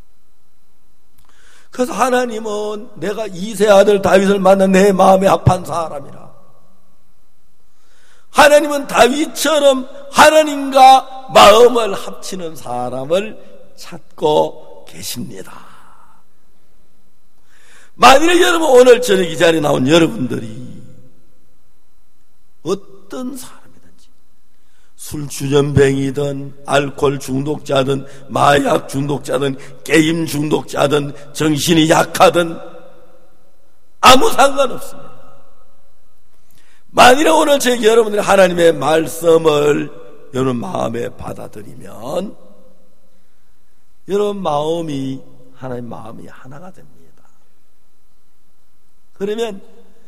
S1: 그래서 하나님은 내가 이새 아들 다윗을 만나 내 마음에 합한 사람이라. 하나님은 다윗처럼 하나님과 마음을 합치는 사람을 찾고 계십니다. 만일에 여러분 오늘 저녁 이 자리에 나온 여러분들이 어떤 사람이든지 술 주전뱅이든 알코올 중독자든 마약 중독자든 게임 중독자든 정신이 약하든 아무 상관없습니다. 만일에 오늘 제 여러분들이 하나님의 말씀을 여러분 마음에 받아들이면 여러분 마음이 하나님 마음이 하나가 됩니다. 그러면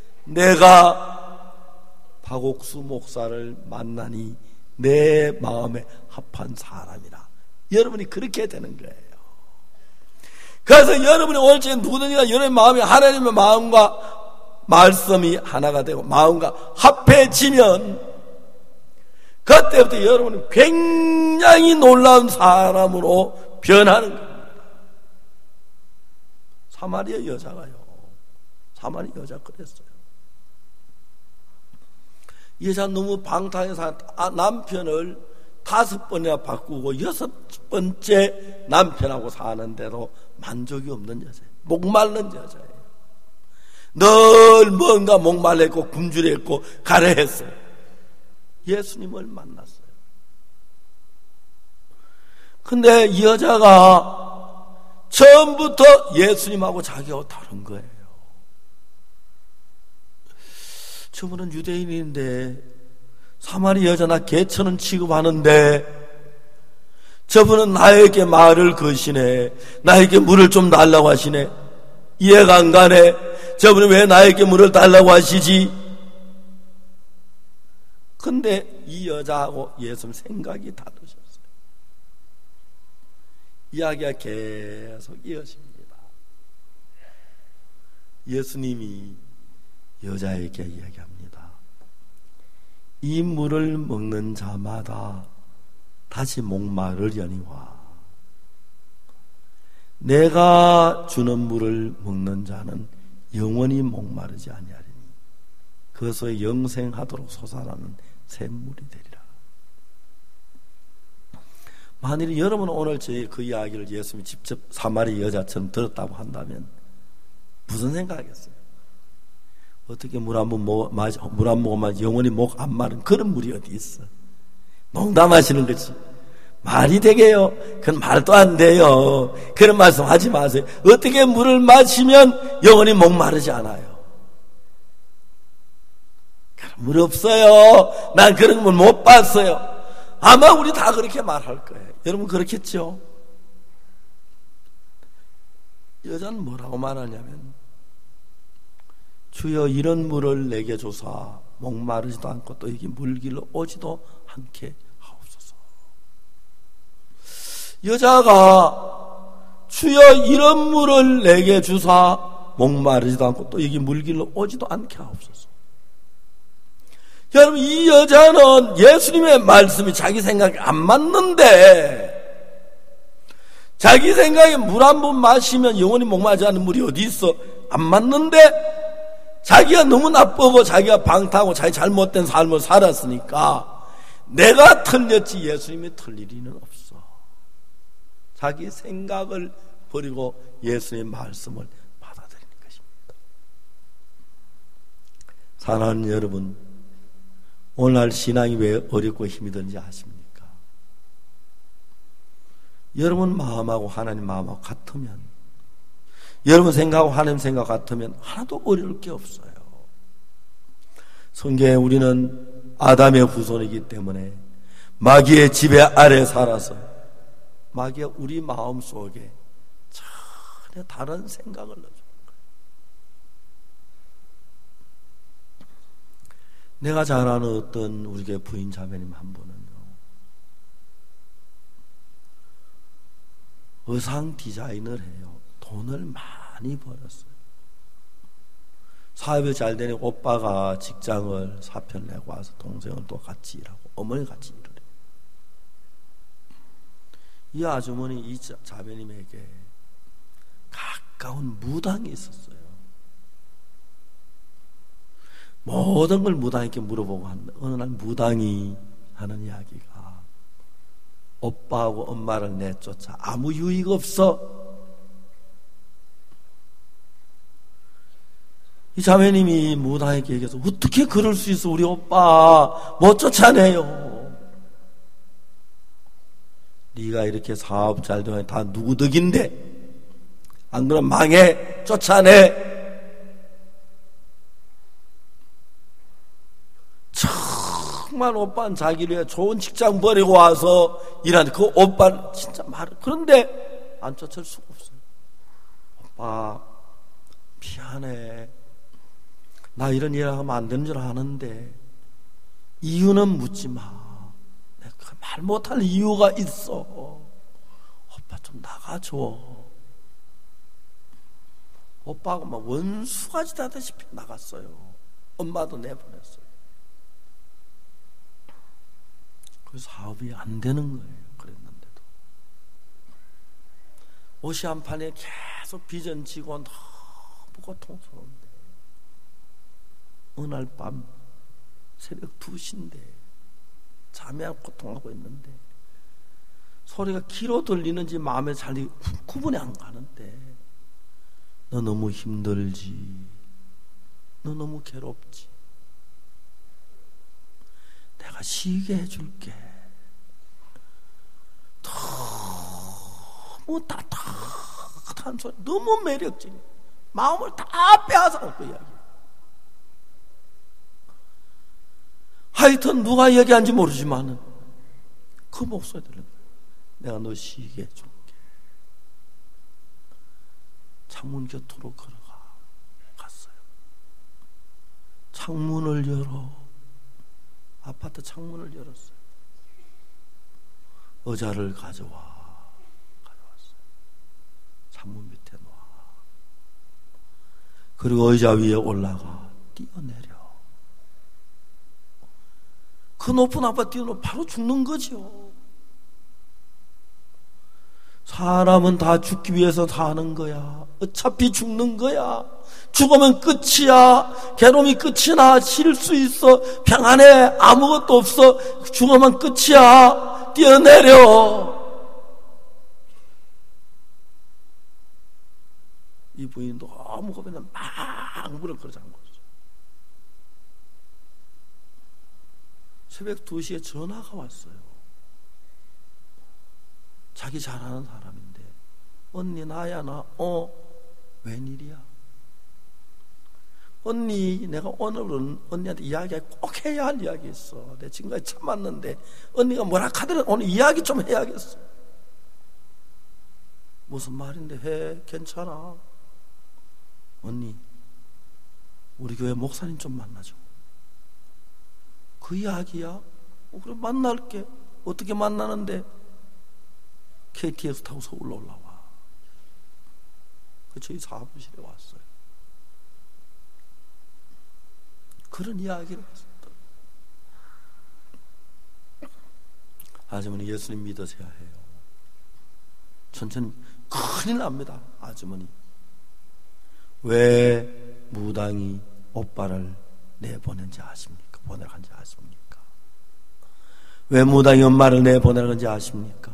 S1: 내가 박옥수 목사를 만나니 내 마음에 합한 사람이라. 여러분이 그렇게 되는 거예요. 그래서 여러분이 오늘 제 누구든지나 여러분의 마음이 하나님의 마음과 말씀이 하나가 되고 마음과 합해지면 그때부터 여러분은 굉장히 놀라운 사람으로 변하는 겁니다. 사마리아 여자가요, 사마리아 여자 그랬어요. 이 여자 너무 방탕해서 남편을 다섯 번이나 바꾸고 여섯 번째 남편하고 사는데도 만족이 없는 여자예요. 목마른 여자예요. 늘 뭔가 목말랐고 굶주렸고 가래했어요. 예수님을 만났어요. 근데 이 여자가 처음부터 예수님하고 자기하고 다른 거예요. 저분은 유대인인데 사마리아 여자 나 개처럼 취급하는데 저분은 나에게 말을 거시네, 나에게 물을 좀 달라고 하시네. 이해가 안 가네. 저분이 왜 나에게 물을 달라고 하시지? 근데 이 여자하고 예수님 생각이 다르셨어요. 이야기가 계속 이어집니다. 예수님이 여자에게 이야기합니다. 이 물을 먹는 자마다 다시 목마르려니와 내가 주는 물을 먹는 자는 영원히 목마르지 아니하리니 그것을 영생하도록 솟아나는 샘물이 되리라. 만일 여러분 오늘 저희 그 이야기를 예수님이 직접 사마리 여자처럼 들었다고 한다면 무슨 생각하겠어요? 어떻게 물 한 번 먹어, 물 한 모금만 영원히 목 안 마른 그런 물이 어디 있어? 농담하시는 거지. 말이 되게요? 그건 말도 안 돼요. 그런 말씀 하지 마세요. 어떻게 물을 마시면 영원히 목 마르지 않아요? 그런 물 없어요. 난 그런 물 못 봤어요. 아마 우리 다 그렇게 말할 거예요. 여러분 그렇겠죠? 여자는 뭐라고 말하냐면 주여 이런 물을 내게 주사 목마르지도 않고 또 여기 물길로 오지도 않게 하옵소서. 여자가 주여 이런 물을 내게 주사 목마르지도 않고 또 여기 물길로 오지도 않게 하옵소서. 여러분 이 여자는 예수님의 말씀이 자기 생각에 안 맞는데 자기 생각에 물 한 번 마시면 영원히 목마르지 않은 물이 어디 있어? 안 맞는데 자기가 너무 나쁘고 자기가 방탕하고 자기 잘못된 삶을 살았으니까 내가 틀렸지 예수님이 틀릴 리는 없어. 자기 생각을 버리고 예수님의 말씀을 받아들이는 것입니다. 사랑하는 여러분, 오늘날 신앙이 왜 어렵고 힘이 드는지 아십니까? 여러분 마음하고 하나님 마음하고 같으면, 여러분 생각하고 하나님 생각 같으면 하나도 어려울 게 없어요. 성경에 우리는 아담의 후손이기 때문에 마귀의 지배 아래 살아서 마귀가 우리 마음 속에 전혀 다른 생각을 넣어주는 거예요. 내가 잘 아는 어떤 우리 교회 부인 자매님 한 분은요, 의상 디자인을 해요. 돈을 많이 벌었어요. 사업이 잘 되니 오빠가 직장을 사표 내고 와서 동생은 또 같이 일하고 어머니 같이 일을 해요. 이 아주머니 이 자매님에게 가까운 무당이 있었어요. 모든 걸 무당에게 물어보고 하는데 어느 날 무당이 하는 이야기가 오빠하고 엄마를 내쫓아 아무 유익 없어. 이 자매님이 무당에게 얘기해서 어떻게 그럴 수 있어? 우리 오빠 못 쫓아내요. 네가 이렇게 사업 잘 되면 다 누구 덕인데 안 그러면 망해. 쫓아내. 정말 오빠는 자기를 위해 좋은 직장 버리고 와서 일하는데 그 오빠는 진짜 말 그런데 안 쫓을 수가 없어요. 오빠 미안해. 나 이런 일을 하면 안 되는 줄 아는데 이유는 묻지 마. 내가 말 못할 이유가 있어. 오빠 좀 나가줘. 오빠하고 막 원수같이 다다시피 나갔어요. 엄마도 내보냈어요. 그 사업이 안 되는 거예요. 그랬는데도 옷이 한 판에 계속 빚은 지고 너무 고통스러운데 어느 날 밤 새벽 두 시인데 잠이 안 고통하고 있는데 소리가 귀로 들리는지 마음에 잘 구분이 안 가는데 너 너무 힘들지, 너 너무 괴롭지, 내가 쉬게 해줄게. 너무 따뜻한 소리, 너무 매력적인, 마음을 다 빼앗아갈 그 이야기. 하여튼 누가 얘기한지 모르지만 그 목소리 들은 거예요. 내가 너 쉬게 해줄게. 창문 곁으로 걸어가 갔어요. 창문을 열어. 아파트 창문을 열었어요. 의자를 가져와. 가져왔어요. 창문 밑에 놔. 그리고 의자 위에 올라가 뛰어내려. 그 높은 아파트 뛰어내려 바로 죽는 거죠. 사람은 다 죽기 위해서 사는 거야. 어차피 죽는 거야. 죽으면 끝이야. 괴로움이 끝이나 쉴 수 있어. 평안해. 아무것도 없어. 죽으면 끝이야. 뛰어내려. 이 부인도 너무 겁이 나 막 물을 걸어 잠근 거죠. 새벽 두 시에 전화가 왔어요. 자기 잘 아는 사람인데, 언니 나야 나? 어? 웬일이야? 언니, 내가 오늘은 언니한테 이야기 꼭 해야 할 이야기 있어. 내 지금까지 참았는데 언니가 뭐라 하더라도 오늘 이야기 좀 해야겠어. 무슨 말인데? 해. 괜찮아. 언니, 우리 교회 목사님 좀 만나줘. 그 이야기야? 어, 그래 만날게. 어떻게 만나는데? 케이티엑스 타고 서울로 올라와. 그 저희 사무실에 왔어요. 그런 이야기를 했었다. 아주머니 예수님 믿으셔야 해요. 천천히 큰일 납니다. 아주머니 왜 무당이 오빠를 내보낸지 아십니까? 보내간지 아십니까? 왜 무당이 엄마를 내보내는지 아십니까?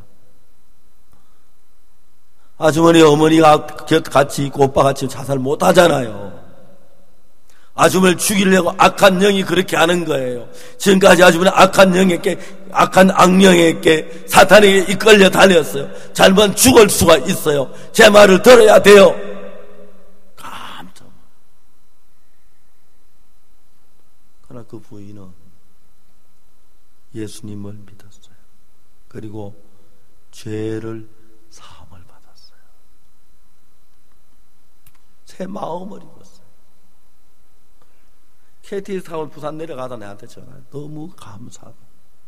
S1: 아주머니 어머니가 같이 있고 오빠 같이 자살 못하잖아요. 아주머니를 죽이려고 악한 영이 그렇게 하는 거예요. 지금까지 아주머니 악한 영에게, 악한 악령에게, 사탄에게 이끌려 다녔어요. 잘못 죽을 수가 있어요. 제 말을 들어야 돼요. 깜짝. 그러나 그 부인은 예수님을 믿었어요. 그리고 죄를 사함을 받았어요. 새 마음을 입었어요. 케이티엑스 타고 부산 내려가다 내한테 전화해. 너무 감사하다.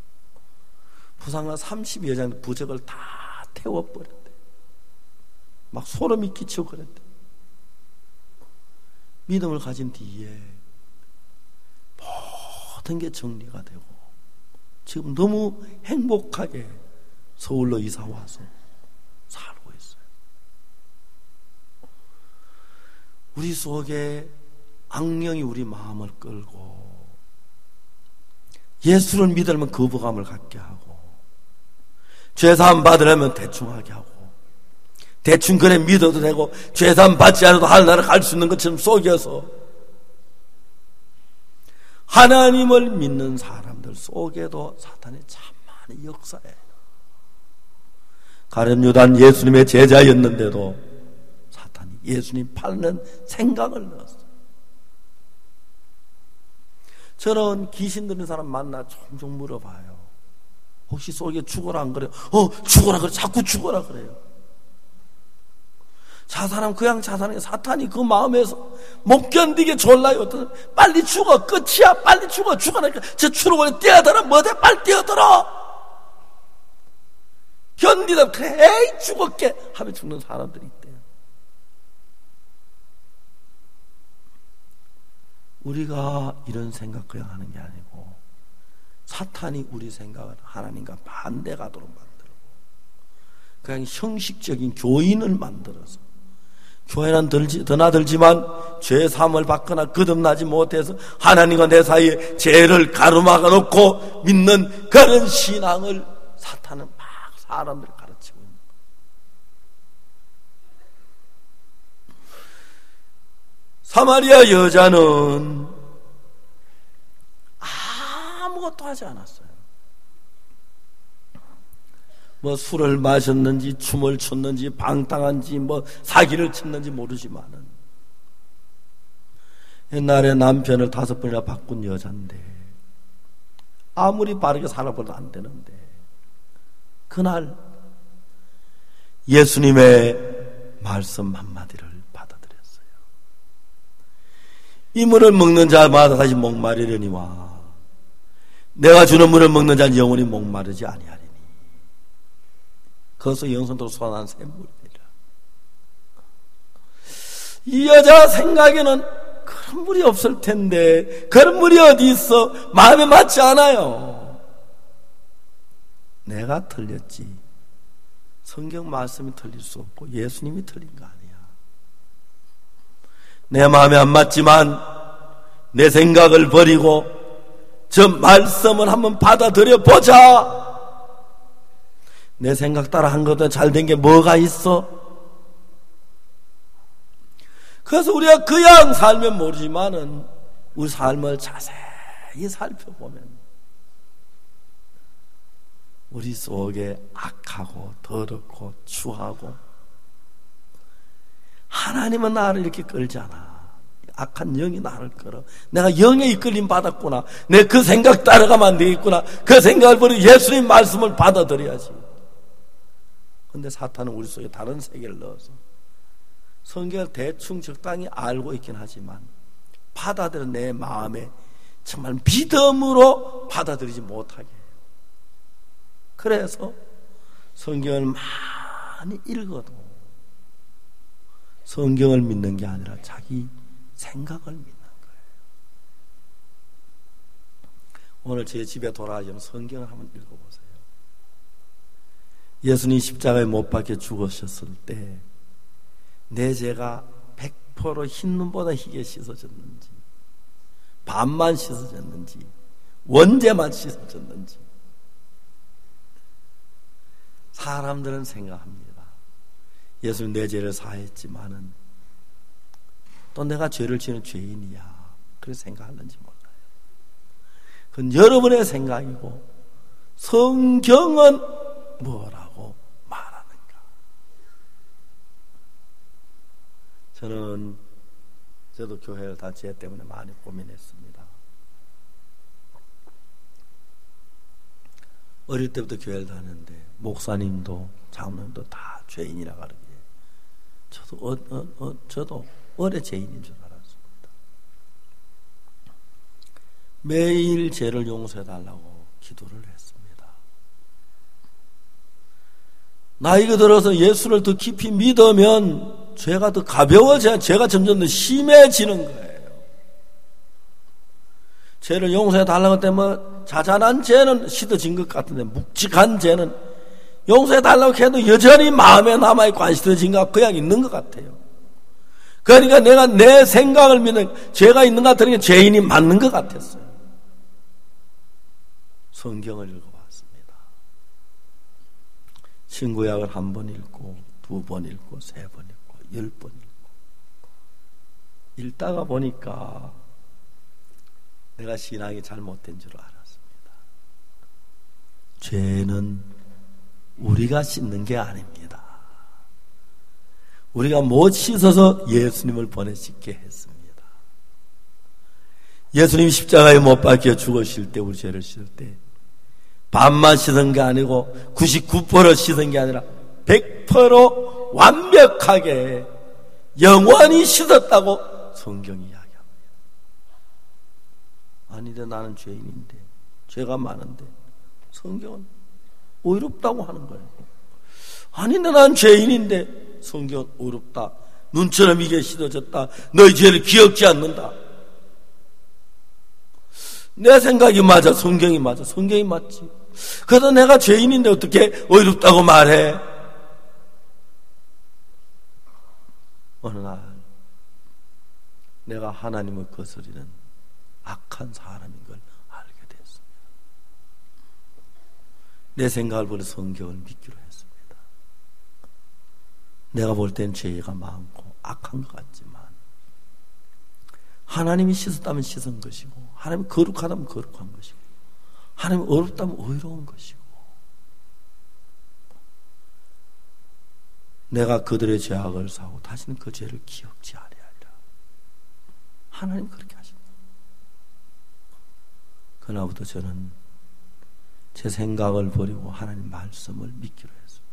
S1: 부산 가 삼십여 장 부적을 다 태워버렸대. 막 소름이 끼치고 그랬대. 믿음을 가진 뒤에 모든 게 정리가 되고 지금 너무 행복하게 서울로 이사 와서 살고 있어요. 우리 속에 악령이 우리 마음을 끌고 예수를 믿으려면 거부감을 갖게 하고 죄사함 받으려면 대충 하게 하고 대충 그래 믿어도 되고 죄사함 받지 않아도 하늘나라 갈 수 있는 것처럼 속여서 하나님을 믿는 사람들 속에도 사탄이 참 많이 역사해요. 가룟 유다는 예수님의 제자였는데도 사탄이 예수님 팔는 생각을 넣었어요. 저는 귀신 들린 사람 만나 종종 물어봐요. 혹시 속에 죽어라 안 그래요? 어, 죽어라 그래. 자꾸 죽어라 그래요. 자살하면 그냥 자살하는 게 사탄이 그 마음에서 못 견디게 졸라요. 빨리 죽어. 끝이야. 빨리 죽어. 죽어라니까. 저 추루고에 뛰어들어. 뭐대 빨리 뛰어들어. 견디다 그래. 에이 죽었게 하면 죽는 사람들이 있대요. 우리가 이런 생각 그냥 하는 게 아니고 사탄이 우리 생각을 하나님과 반대 가도록 만들고 그냥 형식적인 교인을 만들어서 교회는 들지, 드나들지만 죄 사함을 받거나 거듭나지 못해서 하나님과 내 사이에 죄를 가로막아 놓고 믿는 그런 신앙을 사탄은 막 사람들을 가르치고 있는 거예요. 사마리아 여자는 아무것도 하지 않았어요. 뭐 술을 마셨는지 춤을 췄는지 방탕한지 뭐 사기를 쳤는지 모르지만은 옛날에 남편을 다섯 번이나 바꾼 여잔데 아무리 바르게 살아봐도 안 되는데 그날 예수님의 말씀 한마디를 받아들였어요. 이 물을 먹는 자마다 다시 목마르려니와 내가 주는 물을 먹는 자는 영원히 목마르지 아니하리니 그것은 영생토록 솟아난 샘물이니라. 이 여자 생각에는 그런 물이 없을 텐데 그런 물이 어디 있어? 마음에 맞지 않아요. 내가 틀렸지. 성경 말씀이 틀릴 수 없고 예수님이 틀린 거 아니야. 내 마음에 안 맞지만 내 생각을 버리고 저 말씀을 한번 받아들여 보자. 내 생각 따라 한 것도 잘된 게 뭐가 있어? 그래서 우리가 그냥 살면 모르지만은 우리 삶을 자세히 살펴보면 우리 속에 악하고 더럽고 추하고 하나님은 나를 이렇게 끌잖아. 악한 영이 나를 끌어. 내가 영에 이끌림 받았구나. 내 그 생각 따라가면 안 되겠구나. 그 생각을 버리고 예수님 말씀을 받아들여야지. 근데 사탄은 우리 속에 다른 세계를 넣어서 성경을 대충 적당히 알고 있긴 하지만 받아들여 내 마음에 정말 믿음으로 받아들이지 못하게 해요. 그래서 성경을 많이 읽어도 성경을 믿는 게 아니라 자기 생각을 믿는 거예요. 오늘 제 집에 돌아가시면 성경을 한번 읽어보세요. 예수님 십자가에 못 박혀 죽으셨을 때 내 죄가 백 퍼센트 흰눈보다 희게 씻어졌는지 반만 씻어졌는지 원죄만 씻어졌는지 사람들은 생각합니다. 예수님 내 죄를 사했지만은 또 내가 죄를 지는 죄인이야. 그렇게 생각하는지 몰라요. 그건 여러분의 생각이고 성경은 뭐라고 말하는가? 저는 저도 교회를 다 죄 때문에 많이 고민했습니다. 어릴 때부터 교회를 다녔는데 목사님도 장로님도 다 죄인이라 그러기에 저도 어, 어, 어, 저도 어려 죄인인 줄 알았습니다. 매일 죄를 용서해달라고 기도를 했습니다. 나이가 들어서 예수를 더 깊이 믿으면 죄가 더 가벼워져야 죄가 점점 더 심해지는 거예요. 죄를 용서해달라고 할 때 뭐 자잘한 죄는 씻어진 것 같은데 묵직한 죄는 용서해달라고 해도 여전히 마음에 남아있고 안 씻어진 것 같고 그냥 있는 것 같아요. 그러니까 내가 내 생각을 믿는 죄가 있는 것 같으니까 죄인이 맞는 것 같았어요. 성경을 읽어봤습니다. 신구약을 한 번 읽고 두 번 읽고 세 번 읽고 열 번 읽고 읽다가 보니까 내가 신앙이 잘못된 줄 알았습니다. 죄는 우리가 씻는 게 아닙니다. 우리가 못 씻어서 예수님을 보내시게 했습니다. 예수님 십자가에 못 박혀 죽으실 때 우리 죄를 씻을 때 반만 씻은 게 아니고 구십구 퍼센트 씻은 게 아니라 백 퍼센트 완벽하게 영원히 씻었다고 성경이 이야기합니다. 아닌데 나는 죄인인데 죄가 많은데 성경은 의롭다고 하는 거예요. 아닌데 나는 죄인인데 성경은 의롭다. 눈처럼 이게 씻어졌다. 너희 죄를 기억지 않는다. 내 생각이 맞아. 성경이 맞아. 성경이 맞지. 그래도 내가 죄인인데 어떻게 의롭다고 말해? 어느 날 내가 하나님을 거스리는 악한 사람인 걸 알게 됐습니다. 내 생각을 버려 성경을 믿기로 했습니다. 내가 볼 땐 죄가 많고 악한 것 같지만 하나님이 씻었다면 씻은 것이고 하나님이 거룩하다면 거룩한 것이고 하나님이 어렵다면 의로운 것이고 내가 그들의 죄악을 사고 다시는 그 죄를 기억지 아니하리라. 하나님 그렇게 하신다. 그날부터 저는 제 생각을 버리고 하나님 말씀을 믿기로 했습니다.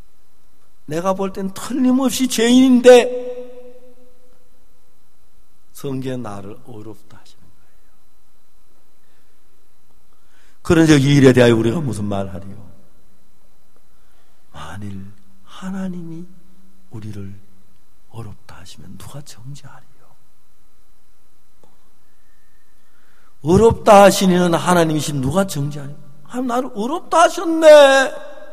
S1: 내가 볼 땐 틀림없이 죄인인데 성경에 나를 어렵다 하시는 거예요. 그런 이 일에 대하여 우리가 무슨 말 하리요? 만일 하나님이 우리를 어렵다 하시면 누가 정죄하리요? 어렵다 하시는 하나님이신 누가 정죄하리요? 하나님 나를 어렵다 하셨네.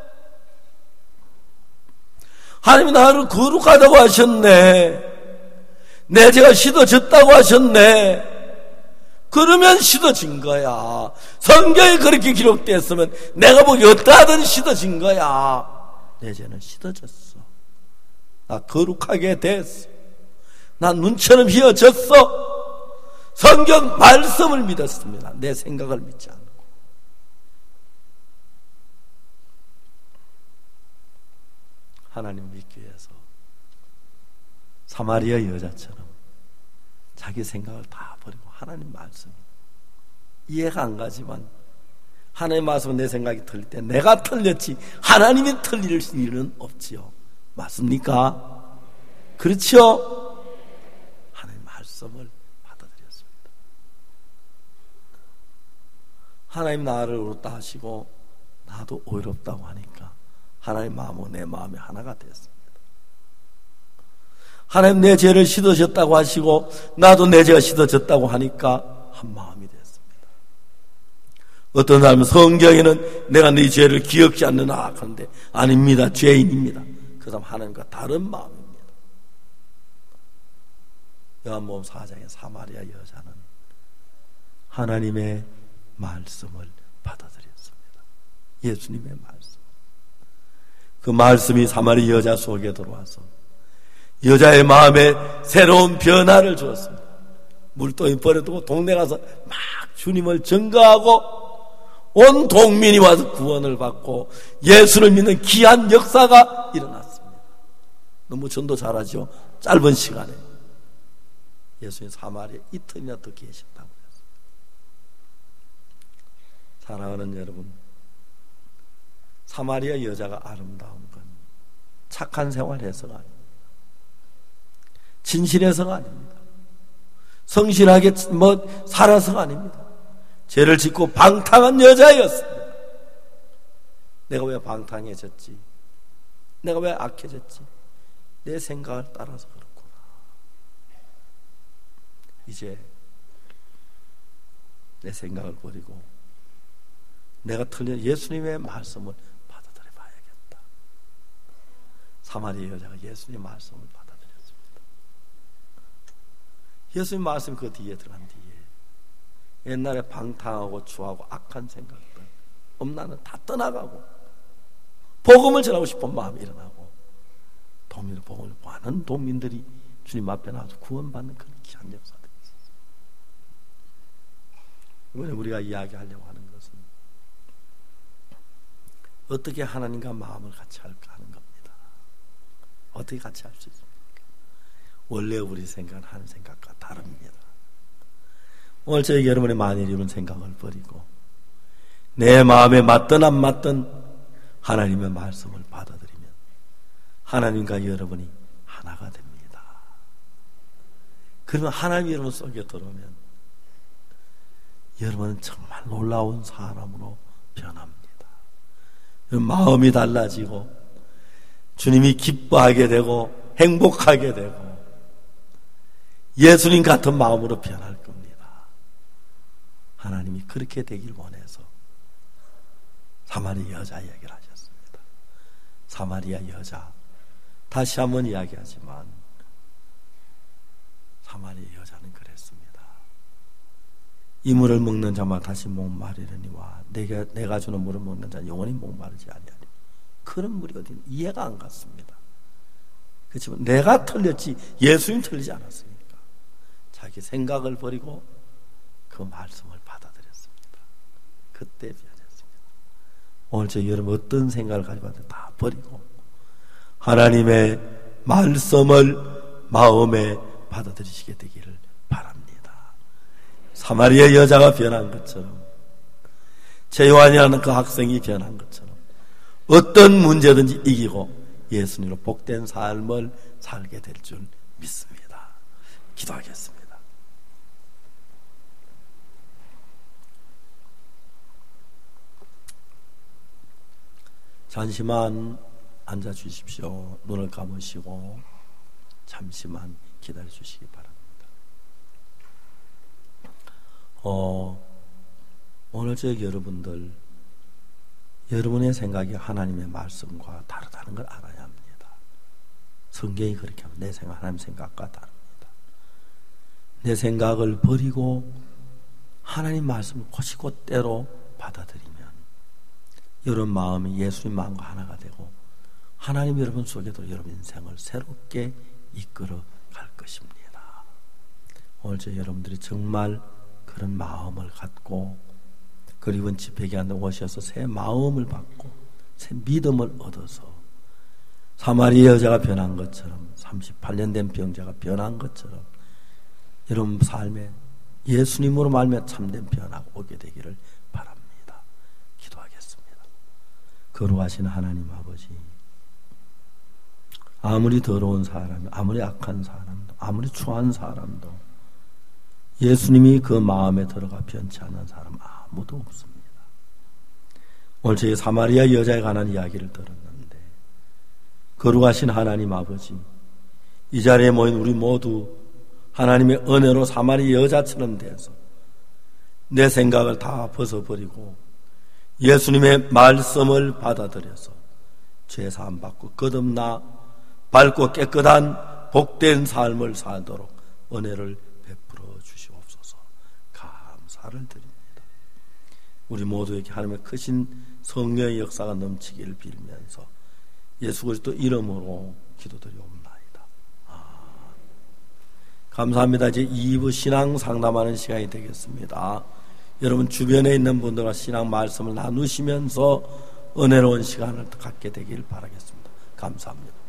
S1: 하나님이 나를 거룩하다고 하셨네. 내 죄가 씻어졌다고 하셨네. 그러면 씻어진 거야. 성경에 그렇게 기록됐으면 내가 보기 어떠하든 씻어진 거야. 내 죄는 씻어졌어. 나 거룩하게 됐어. 나 눈처럼 휘어졌어. 성경 말씀을 믿었습니다. 내 생각을 믿지 않고. 하나님 믿기 위해서 사마리아 여자처럼 자기 생각을 다 버리고 하나님 말씀 이해가 안 가지만 하나님 말씀은 내 생각이 틀릴 때 내가 틀렸지 하나님이 틀릴 일은 없지요. 맞습니까? 그렇죠? 하나님 말씀을 받아들였습니다. 하나님 나를 어렵다 하시고 나도 어렵다고 하니까 하나님 마음은 내 마음이 하나가 됐습니다. 하나님 내 죄를 씻으셨다고 하시고 나도 내 죄가 씻어졌다고 하니까 한 마음이 됐습니다. 어떤 사람은 성경에는 내가 네 죄를 기억지 않느나 하는데 아닙니다. 죄인입니다. 그 사람 하나님과 다른 마음입니다. 요한복음 사 장의 사마리아 여자는 하나님의 말씀을 받아들였습니다. 예수님의 말씀. 그 말씀이 사마리아 여자 속에 들어와서 여자의 마음에 새로운 변화를 주었습니다. 물동이 버려두고 동네 가서 막 주님을 증거하고 온 동민이 와서 구원을 받고 예수를 믿는 귀한 역사가 일어났습니다. 너무 전도 잘하죠? 짧은 시간에 예수님 사마리아에 이틀이나 더 계셨다고 했습니다. 사랑하는 여러분, 사마리아 여자가 아름다운 건 착한 생활해서가 아닙니다. 진실해서가 아닙니다. 성실하게 뭐 살아서가 아닙니다. 죄를 짓고 방탕한 여자였습니다. 내가 왜 방탕해졌지? 내가 왜 악해졌지? 내 생각을 따라서 그렇구나. 이제 내 생각을 버리고 내가 틀린 예수님의 말씀을 받아들여 봐야겠다. 사마리아 여자가 예수님의 말씀을 받아들였습니다. 예수님 말씀 그 뒤에 들어간 뒤에 옛날에 방탕하고 추하고 악한 생각들 엄나는 다 떠나가고 복음을 전하고 싶은 마음이 일어나고 도민의 복음을 많은 도민들이 주님 앞에 나와서 구원받는 그런 귀한 역사들이 있었어요. 이번에 우리가 이야기하려고 하는 것은 어떻게 하나님과 마음을 같이 할까 하는 겁니다. 어떻게 같이 할 수 있습니까? 원래 우리 생각은 하는 생각과 다릅니다. 오늘 저에게 여러분의 만일 이런 생각을 버리고 내 마음에 맞든 안 맞든 하나님의 말씀을 받아들이면 하나님과 여러분이 하나가 됩니다. 그러면 하나님이 여러분 속에 들어오면 여러분은 정말 놀라운 사람으로 변합니다. 마음이 달라지고 주님이 기뻐하게 되고 행복하게 되고 예수님 같은 마음으로 변할 겁니다. 하나님이 그렇게 되길 원해서 사마리아 여자 이야기를 하셨습니다. 사마리아 여자 다시 한번 이야기하지만 사마리아 여자는 그랬습니다. 이물을 먹는 자만 다시 목마르려니와 내가, 내가 주는 물을 먹는 자는 영원히 목마르지 아니하리. 그런 물이 어디 이해가 안 갔습니다. 그렇지만 내가 틀렸지 예수님 틀리지 않았습니까? 자기 생각을 버리고 그 말씀을 받아들였습니다. 그때 변했습니다. 오늘 저 여러분 어떤 생각을 가지고 왔는데 다 버리고 하나님의 말씀을 마음에 받아들이시게 되기를 바랍니다. 사마리아 여자가 변한 것처럼 제요한이라는 그 학생이 변한 것처럼 어떤 문제든지 이기고 예수님으로 복된 삶을 살게 될 줄 믿습니다. 기도하겠습니다. 잠시만 앉아 주십시오. 눈을 감으시고 잠시만 기다려 주시기 바랍니다. 어, 오늘 저희 여러분들, 여러분의 생각이 하나님의 말씀과 다르다는 걸 알아야 합니다. 성경이 그렇게 하면 내 생각, 하나님 생각과 다릅니다. 내 생각을 버리고 하나님 말씀을 곧이곧대로 받아들이면 여러분 마음이 예수님 마음과 하나가 되고 하나님 여러분 속에도 여러분 인생을 새롭게 이끌어 갈 것입니다. 오늘 저 여러분들이 정말 그런 마음을 갖고 그리고 집회기한테 오셔서 새 마음을 받고 새 믿음을 얻어서 사마리아 여자가 변한 것처럼 삼십팔 년 된 병자가 변한 것처럼 여러분 삶에 예수님으로 말미암아 참된 변화가 오게 되기를 바랍니다. 기도하겠습니다. 거룩하신 하나님 아버지, 아무리 더러운 사람, 아무리 악한 사람도, 아무리 추한 사람도 예수님이 그 마음에 들어가 변치 않는 사람 아무도 없습니다. 오늘 저희 사마리아 여자에 관한 이야기를 들었는데 거룩하신 하나님 아버지, 이 자리에 모인 우리 모두 하나님의 은혜로 사마리아 여자처럼 돼서 내 생각을 다 벗어버리고 예수님의 말씀을 받아들여서 죄사함 받고 거듭나 밝고 깨끗한 복된 삶을 살도록 은혜를 베풀어 주시옵소서. 감사를 드립니다. 우리 모두에게 하나님의 크신 성령의 역사가 넘치기를 빌면서 예수 그리스도 이름으로 기도드리옵나이다. 감사합니다. 이제 이 부 신앙 상담하는 시간이 되겠습니다. 여러분 주변에 있는 분들과 신앙 말씀을 나누시면서 은혜로운 시간을 갖게 되길 바라겠습니다. 감사합니다.